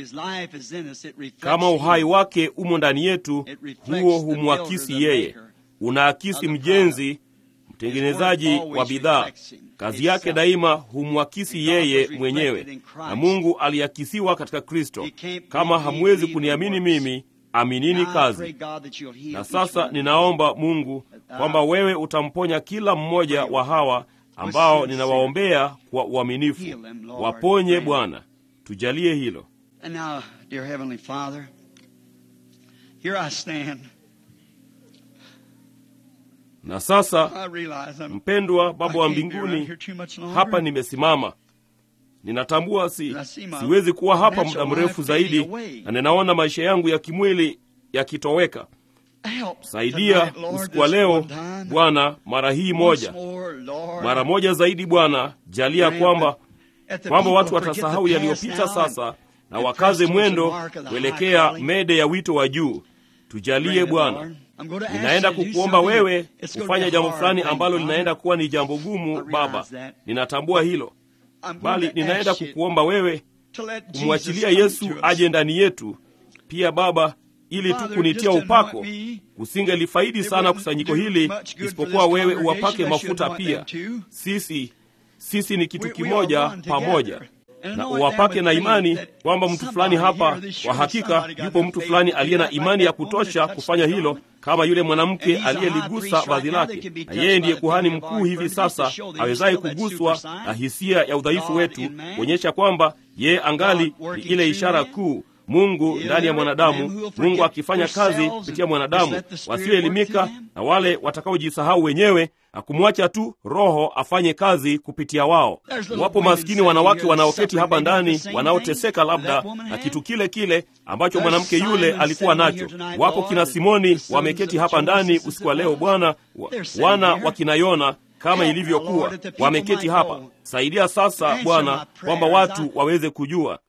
Kama uhai wake umo ndani yetu, huo humwakisi yeye. Unaakisi mjenzi, mtengenezaji wa bidhaa. Kazi yake daima humwakisi yeye mwenyewe, na Mungu aliakisiwa katika Kristo. Kama hamwezi kuniamini mimi, aminini kazi. Na sasa ninaomba Mungu kwamba wewe utamponya kila mmoja wa hawa ambao ninawaombea kwa uaminifu. Waponye Bwana, tujalie hilo. And now, dear Heavenly Father, here I stand. Na sasa, mpendwa Baba wa mbinguni, hapa nimesimama. Ninatambua siwezi kuwa hapa muda mrefu zaidi, na ninaona maisha yangu ya kimwili yakitoweka. Saidia usiku wa leo Bwana, mara hii moja, mara moja zaidi Bwana. Jalia kwamba watu watasahau yaliyopita sasa na wakaze mwendo kuelekea mede ya wito wa juu. Tujalie Bwana. Ninaenda kukuomba wewe kufanya jambo fulani ambalo linaenda kuwa ni jambo gumu Baba, ninatambua hilo. Bali ninaenda kukuomba wewe kumwachilia Yesu aje ndani yetu pia Baba, ili tu kunitia upako. Usingelifaidi sana kusanyiko hili isipokuwa wewe uwapake mafuta pia. Sisi ni kitu kimoja pamoja. Na uwapake na imani kwamba mtu fulani hapa, kwa hakika yupo mtu fulani aliye na imani ya kutosha kufanya hilo, kama yule mwanamke aliyeligusa vazi lake. Na yeye ndiye kuhani mkuu hivi sasa, awezaye kuguswa na hisia ya udhaifu wetu, kuonyesha kwamba yeye angali ni ile ishara kuu, Mungu ndani ya mwanadamu, Mungu akifanya kazi kupitia mwanadamu, wasioelimika na wale watakaojisahau wenyewe, na kumwacha tu Roho afanye kazi kupitia wao. Wapo maskini wanawake wanaoketi hapa ndani, wanaoteseka labda na kitu kile kile ambacho mwanamke yule alikuwa nacho. Wapo kina Simoni wameketi hapa ndani usiku wa leo Bwana, wana wa kina Yona kama ilivyokuwa wameketi hapa. Saidia sasa Bwana kwamba watu waweze kujua.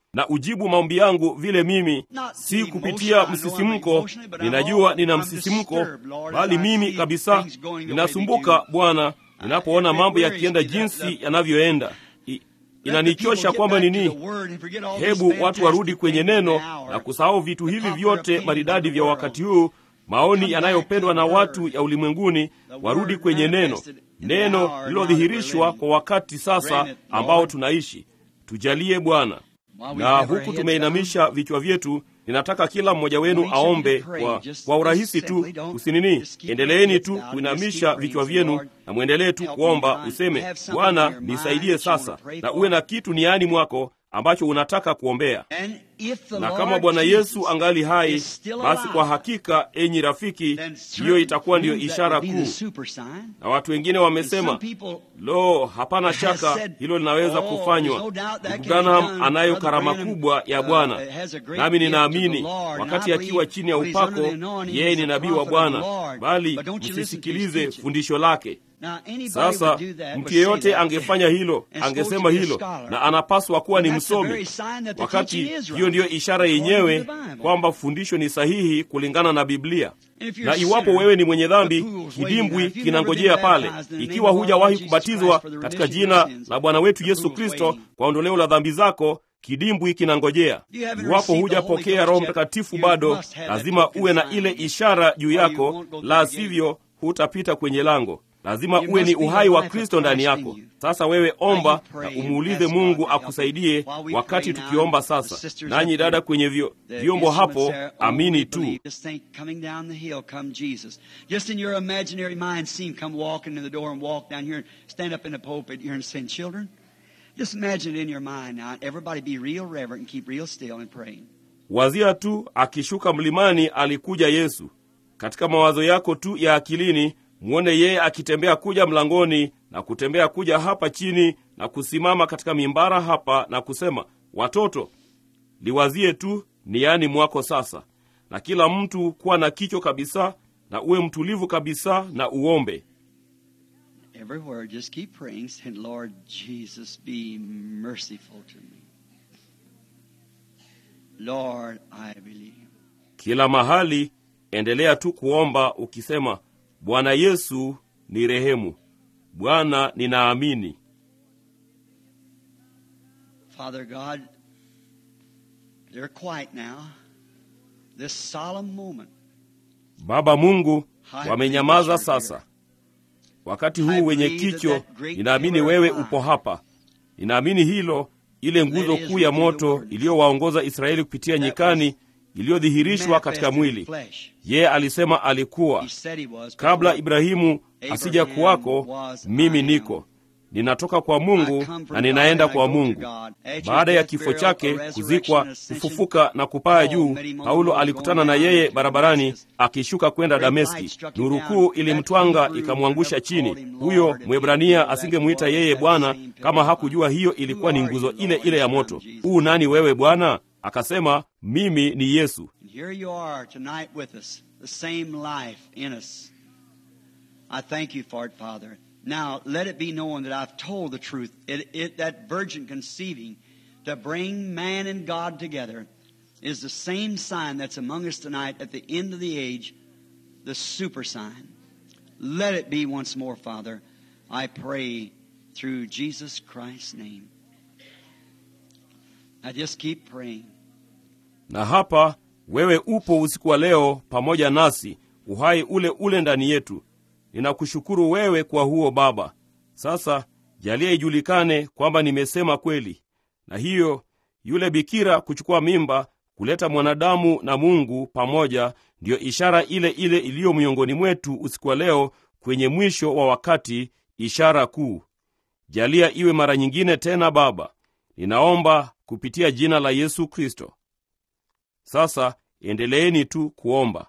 na ujibu maombi yangu vile mimi, si kupitia msisimko. Ninajua nina msisimko, bali mimi kabisa ninasumbuka Bwana ninapoona mambo yakienda jinsi yanavyoenda. Inanichosha kwamba nini? Hebu watu warudi kwenye neno na kusahau vitu hivi vyote maridadi vya wakati huu, maoni yanayopendwa na watu ya ulimwenguni. Warudi kwenye neno, neno lililodhihirishwa kwa wakati sasa ambao tunaishi. Tujalie Bwana. Na huku tumeinamisha vichwa vyetu, ninataka kila mmoja wenu aombe kwa urahisi tu. Usinini, endeleeni tu kuinamisha vichwa vyenu na muendelee tu kuomba. Useme, Bwana nisaidie sasa, na uwe na kitu niani mwako ambacho unataka kuombea. Na kama Bwana Yesu angali hai, basi kwa hakika, enyi rafiki, hiyo itakuwa ndiyo ishara kuu. Na watu wengine wamesema, lo, hapana shaka hilo linaweza kufanywa. Ndugu Branham anayo karama kubwa ya Bwana, nami ninaamini wakati akiwa chini ya upako, yeye ni nabii wa Bwana, bali msisikilize fundisho lake. Sasa mtu yeyote angefanya hilo, angesema hilo, na anapaswa kuwa ni msomi, wakati hiyo ndiyo ishara yenyewe kwamba fundisho ni sahihi kulingana na Biblia. Na iwapo wewe ni mwenye dhambi, kidimbwi kinangojea pale. Ikiwa hujawahi kubatizwa katika jina la Bwana wetu Yesu Kristo kwa ondoleo la dhambi zako, kidimbwi kinangojea. Iwapo hujapokea Roho Mtakatifu bado, lazima uwe na ile ishara juu yako, la sivyo hutapita kwenye lango. Lazima uwe ni uhai wa Kristo ndani yako. Sasa wewe omba na umuulize Mungu akusaidie wakati tukiomba sasa. Nanyi dada kwenye vyombo hapo, amini tu. Just in your imaginary mind, see him come walking in the door and walk down here and stand up in the pulpit here and say, children, just imagine it in your mind now. Everybody be real reverent and keep real still and praying. Wazia tu akishuka mlimani alikuja Yesu. Katika mawazo yako tu ya akilini, muone yeye akitembea kuja mlangoni na kutembea kuja hapa chini na kusimama katika mimbara hapa na kusema, watoto, liwazie tu niani mwako sasa. Na kila mtu kuwa na kicho kabisa na uwe mtulivu kabisa na uombe. Everywhere just keep praying, saying, Lord Jesus, be merciful to me. Lord, I believe. Kila mahali endelea tu kuomba ukisema, Bwana Yesu ni rehemu. Bwana ninaamini. Father God, they're quiet now. This solemn moment. Baba Mungu, wamenyamaza sasa. Wakati huu wenye kicho, ninaamini wewe upo hapa. Ninaamini hilo, ile nguzo kuu ya moto iliyowaongoza Israeli kupitia nyikani, iliyodhihirishwa katika mwili. Yeye alisema alikuwa. Kabla Ibrahimu asija kuwako, mimi niko. Ninatoka kwa Mungu na ninaenda kwa Mungu. Baada ya kifo chake, kuzikwa, kufufuka na kupaa juu, Paulo alikutana na yeye barabarani akishuka kwenda Dameski. Nuru kuu ilimtwanga ikamwangusha chini. Huyo Mwebrania asingemuita yeye Bwana kama hakujua hiyo ilikuwa ni nguzo ile ile ya moto. Nani wewe Bwana? Akasema, mimi ni Yesu. Here you are tonight with us, the same life in us. I thank you for it, Father. Now, let it be known that I've told the truth. That virgin conceiving to bring man and God together is the same sign that's among us tonight at the end of the age, the super sign. Let it be once more, Father. I pray through Jesus Christ's name. I just keep praying. Na hapa, wewe upo usiku wa leo pamoja nasi, uhai ule ule ndani yetu. Ninakushukuru wewe kwa huo Baba. Sasa, jalia ijulikane kwamba nimesema kweli. Na hiyo, yule bikira kuchukua mimba, kuleta mwanadamu na Mungu pamoja, ndiyo ishara ile ile iliyo miongoni mwetu usiku wa leo kwenye mwisho wa wakati, ishara kuu. Jalia iwe mara nyingine tena Baba. Ninaomba kupitia jina la Yesu Kristo. Sasa, endeleeni tu kuomba.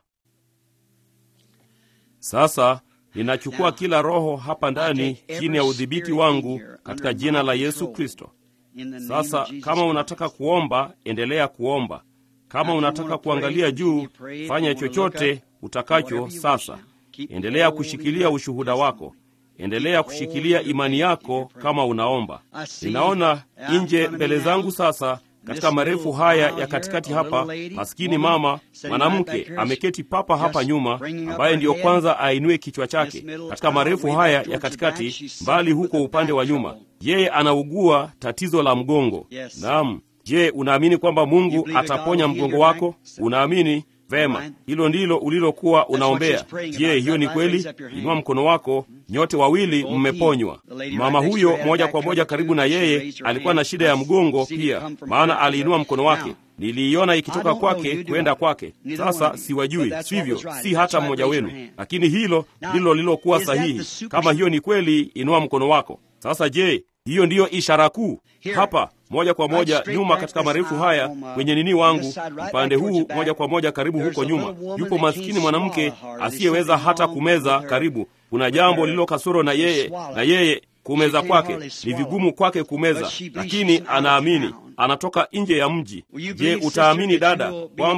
Sasa, ninachukua kila roho hapa ndani chini ya udhibiti wangu katika jina la Yesu Kristo. Sasa, kama unataka kuomba, endelea kuomba. Kama unataka kuangalia juu, fanya chochote utakacho sasa. Endelea kushikilia ushuhuda wako. Endelea kushikilia imani yako kama unaomba. Ninaona nje mbele zangu sasa katika marefu haya ya katikati hapa, maskini mama mwanamke ameketi papa hapa nyuma, ambaye ndiyo kwanza ainue kichwa chake katika marefu haya ya katikati, mbali huko upande wa nyuma. Yeye anaugua tatizo la mgongo. Naam. Je, unaamini kwamba Mungu ataponya mgongo wako? Unaamini? Vema, hilo ndilo ulilokuwa unaombea. Je, hiyo ni kweli? Inua mkono wako. Nyote wawili mmeponywa. Mama huyo moja kwa moja karibu na yeye alikuwa na shida ya mgongo pia, maana aliinua mkono wake. Niliiona ikitoka kwake kwenda kwake. Sasa siwajui, sivyo? Si hata mmoja wenu, lakini hilo ndilo lilokuwa sahihi. Kama hiyo ni kweli, inua mkono wako. Sasa je, hiyo ndiyo ishara kuu hapa, moja kwa moja nyuma katika marefu haya kwenye nini wangu, upande huu moja kwa moja karibu huko nyuma. Yupo maskini mwanamke asiyeweza hata kumeza karibu. Kuna jambo lililo kasoro na yeye kumeza kwake ni vigumu kwake kumeza, lakini anaamini. Anatoka nje ya mji. Je, utaamini dada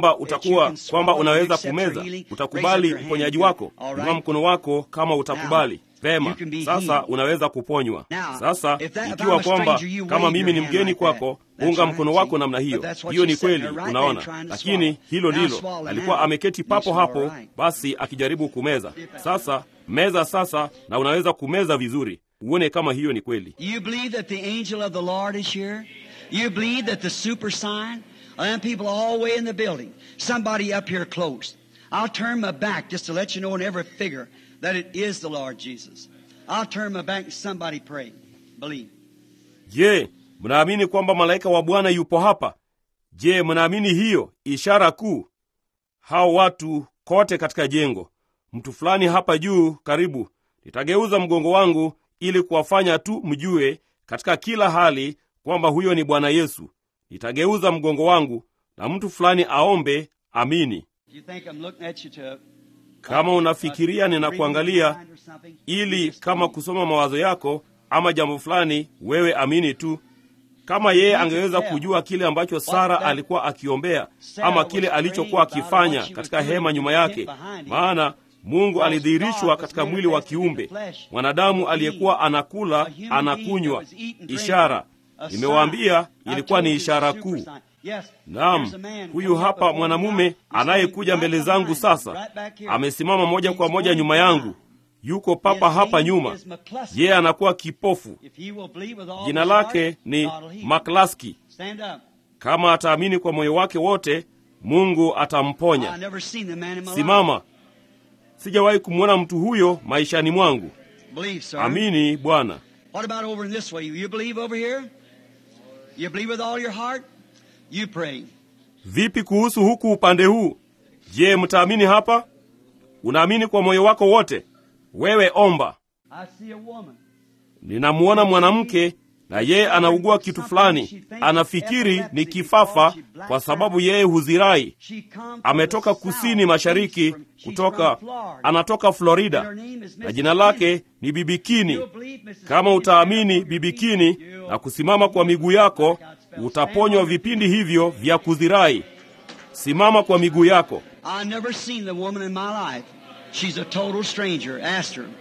kwamba unaweza kumeza? Utakubali uponyaji wako? Inua mkono wako kama utakubali. Vema, sasa unaweza kuponywa. Sasa ikiwa kwamba kama mimi ni mgeni kwako, unga mkono wako namna hiyo. Hiyo ni kweli, unaona. Lakini hilo ndilo alikuwa ameketi papo hapo, basi akijaribu kumeza. Sasa meza sasa, na unaweza kumeza vizuri. Uone kama hiyo ni kweli. You believe that the angel of the Lord is here? You believe that the super sign? And people all the way in the building. Somebody up here close. I'll turn my back just to let you know in every figure that it is the Lord Jesus. I'll turn my back and somebody pray. Believe. Je, mnaamini kwamba malaika wa Bwana yupo hapa? Je, mnaamini hiyo ishara kuu? Hao watu kote katika jengo. Mtu fulani hapa juu karibu. Nitageuza mgongo wangu ili kuwafanya tu mjue katika kila hali kwamba huyo ni Bwana Yesu. Nitageuza mgongo wangu na mtu fulani aombe, amini. Kama unafikiria ninakuangalia ili kama kusoma mawazo yako ama jambo fulani, wewe amini tu. Kama yeye angeweza kujua kile ambacho Sara alikuwa akiombea ama kile alichokuwa akifanya katika hema nyuma yake, maana Mungu alidhihirishwa katika mwili wa kiumbe, mwanadamu aliyekuwa anakula, anakunywa. Ishara, nimewaambia, ilikuwa ni ishara kuu. Naam, huyu hapa mwanamume anayekuja mbele zangu sasa, amesimama moja kwa moja nyuma yangu. Yuko papa hapa nyuma. Yeye anakuwa kipofu. Jina lake ni Maklaski. Kama ataamini kwa moyo wake wote, Mungu atamponya. Simama. Sijawahi kumwona mtu huyo maishani mwangu. Amini Bwana. What about over in this way? You believe over here? You believe with all your heart? You pray. Vipi kuhusu huku upande huu? Je, mtaamini hapa? Unaamini kwa moyo wako wote? Wewe omba. I see a woman. Ninamuona mwanamke na yeye anaugua kitu fulani. Anafikiri ni kifafa kwa sababu yeye huzirai. Ametoka kusini mashariki anatoka Florida. Na jina lake ni Bibi Kini. Kama utaamini Bibi Kini na kusimama kwa miguu yako, utaponywa vipindi hivyo vya kuzirai. Simama kwa miguu yako. I never seen the woman in my life. She's a total stranger. Ask her.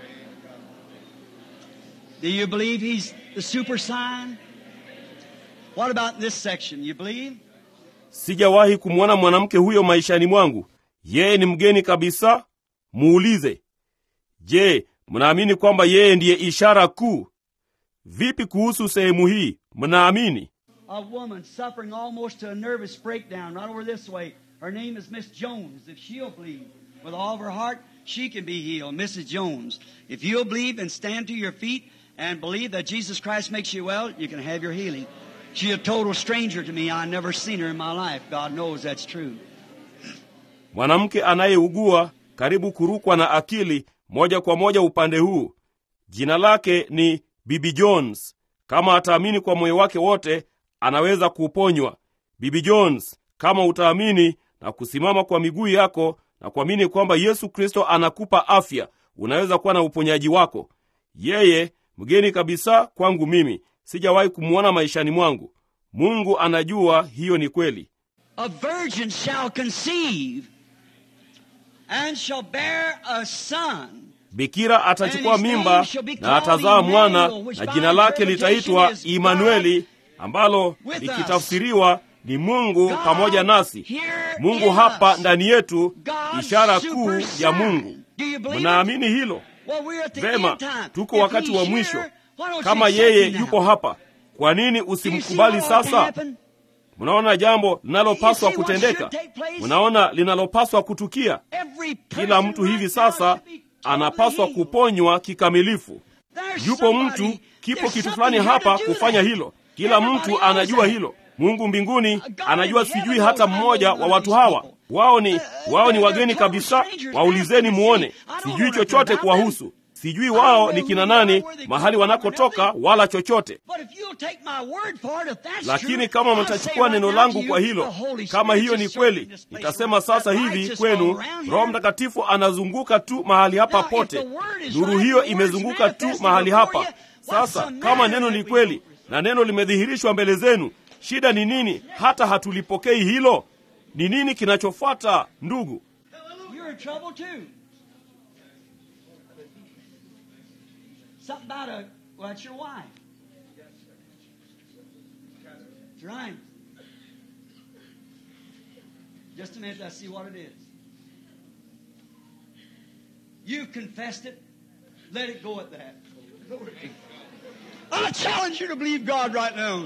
Do you believe he's the super sign? What about this section? You believe? Sijawahi kumwona mwanamke huyo maishani mwangu. Yeye ni mgeni kabisa. Muulize. Je, mnaamini kwamba yeye ndiye ishara kuu? Vipi kuhusu sehemu hii? Mnaamini? A woman suffering almost to a nervous breakdown right over this way. Her name is Miss Jones. If she'll believe with all of her heart, she can be healed. Mrs. Jones. If you'll believe and stand to your feet and believe that Jesus Christ makes you well, you can have your healing. She's a total stranger to me. I've never seen her in my life. God knows that's true. Mwanamke anayeugua karibu kurukwa na akili moja kwa moja upande huu. Jina lake ni Bibi Jones. Kama ataamini kwa moyo wake wote, anaweza kuponywa. Bibi Jones, kama utaamini na kusimama kwa miguu yako na kuamini kwamba Yesu Kristo anakupa afya, unaweza kuwa na uponyaji wako. Yeye mgeni kabisa kwangu mimi. Sijawahi kumuona maishani mwangu. Mungu anajua hiyo ni kweli. A virgin shall conceive and shall bear a son. Bikira atachukua mimba na atazaa mwana, na jina lake litaitwa Imanueli, ambalo likitafsiriwa ni Mungu pamoja nasi. Mungu hapa ndani yetu, ishara kuu ya Mungu. Mnaamini hilo? Vema, tuko wakati wa mwisho. Kama yeye yupo hapa, kwa nini usimkubali sasa? Mnaona jambo linalopaswa kutendeka? Mnaona linalopaswa kutukia? Kila mtu hivi sasa anapaswa kuponywa kikamilifu. Yupo mtu, kipo kitu fulani hapa kufanya hilo. Kila mtu anajua hilo. Mungu mbinguni anajua sijui hata mmoja wa watu hawa. Wao ni wageni kabisa. Waulizeni muone. Sijui chochote kuwahusu. Sijui wao ni kina nani, mahali wanakotoka, wala chochote. Lakini kama mtachukua neno langu kwa hilo, kama hiyo ni kweli, nitasema sasa hivi kwenu, Roho Mtakatifu anazunguka tu mahali hapa pote. Nuru hiyo imezunguka tu mahali hapa. Sasa kama neno ni kweli na neno limedhihirishwa mbele zenu, shida ni nini hata hatulipokei hilo? Ni nini kinachofuata, ndugu? Something about that's your wife. That's right. Just a minute, I see what it is. You've confessed it. Let it go at that. I challenge you to believe God right now.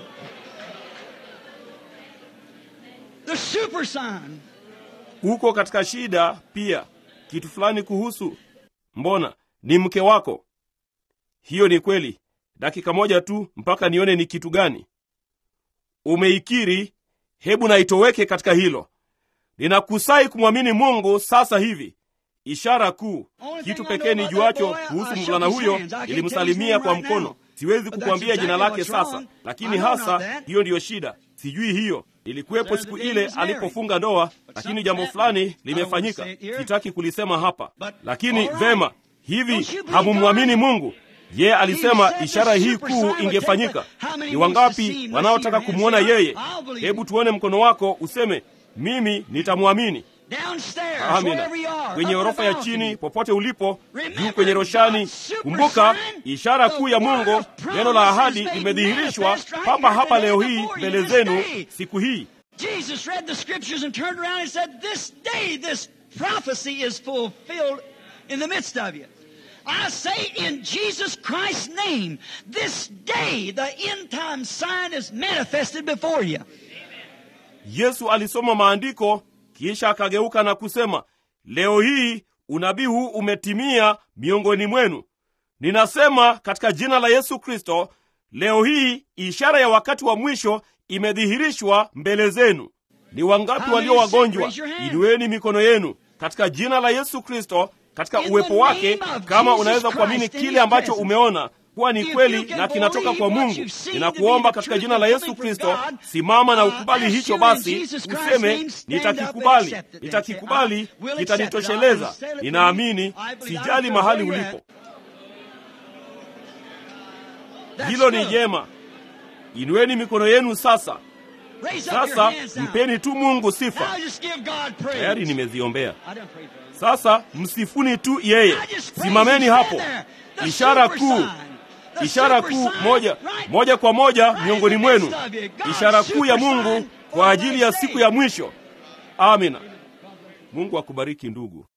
The super sign. Uko katika shida pia. Kitu fulani kuhusu. Mbona ni mke wako? Hiyo ni kweli. Dakika moja tu mpaka nione ni kitu gani. Umeikiri, hebu na itoweke katika hilo. Ninakusai kumwamini Mungu sasa hivi. Ishara kuu. Kitu pekee nijuacho kuhusu mvulana huyo, ilimsalimia kwa mkono. Siwezi kukuambia jina lake sasa, lakini hasa hiyo ndiyo shida. Sijui hiyo. Ilikuwepo siku ile alipofunga ndoa, lakini jambo fulani limefanyika. Sitaki kulisema hapa. Lakini vema, hivi hamumwamini Mungu? Yeye alisema ishara hii kuu ingefanyika. Ni wangapi wanaotaka kumwona yeye? Hebu tuone mkono wako useme, mimi nitamwamini. Amina. Kwenye orofa ya chini, popote ulipo, juu kwenye roshani, kumbuka ishara kuu ya Mungu, neno la ahadi limedhihirishwa papa hapa leo hii mbele zenu siku hii. Jesus read the scriptures and turned around and said, this day this prophecy is fulfilled in the midst of you. I say in Jesus Christ's name, this day the end time sign is manifested before you. Yesu alisoma maandiko kisha akageuka na kusema, leo hii unabii huu umetimia miongoni mwenu. Ninasema katika jina la Yesu Kristo, leo hii ishara ya wakati wa mwisho imedhihirishwa mbele zenu. Ni wangapi walio wagonjwa? Inueni mikono yenu katika jina la Yesu Kristo, katika uwepo wake. Kama unaweza kuamini kile ambacho umeona kuwa ni kweli na kinatoka kwa Mungu, ninakuomba katika jina la Yesu Kristo, simama na ukubali hicho. Basi useme, nitakikubali, kitanitosheleza. Ninaamini, sijali mahali ulipo. Hilo ni jema. Inueni mikono yenu sasa. Sasa mpeni tu Mungu sifa. Tayari nimeziombea. Sasa msifuni tu yeye. Simameni hapo. Ishara kuu moja kwa moja miongoni mwenu. Ishara kuu ya Mungu kwa ajili ya siku ya mwisho. Amina. Mungu akubariki ndugu.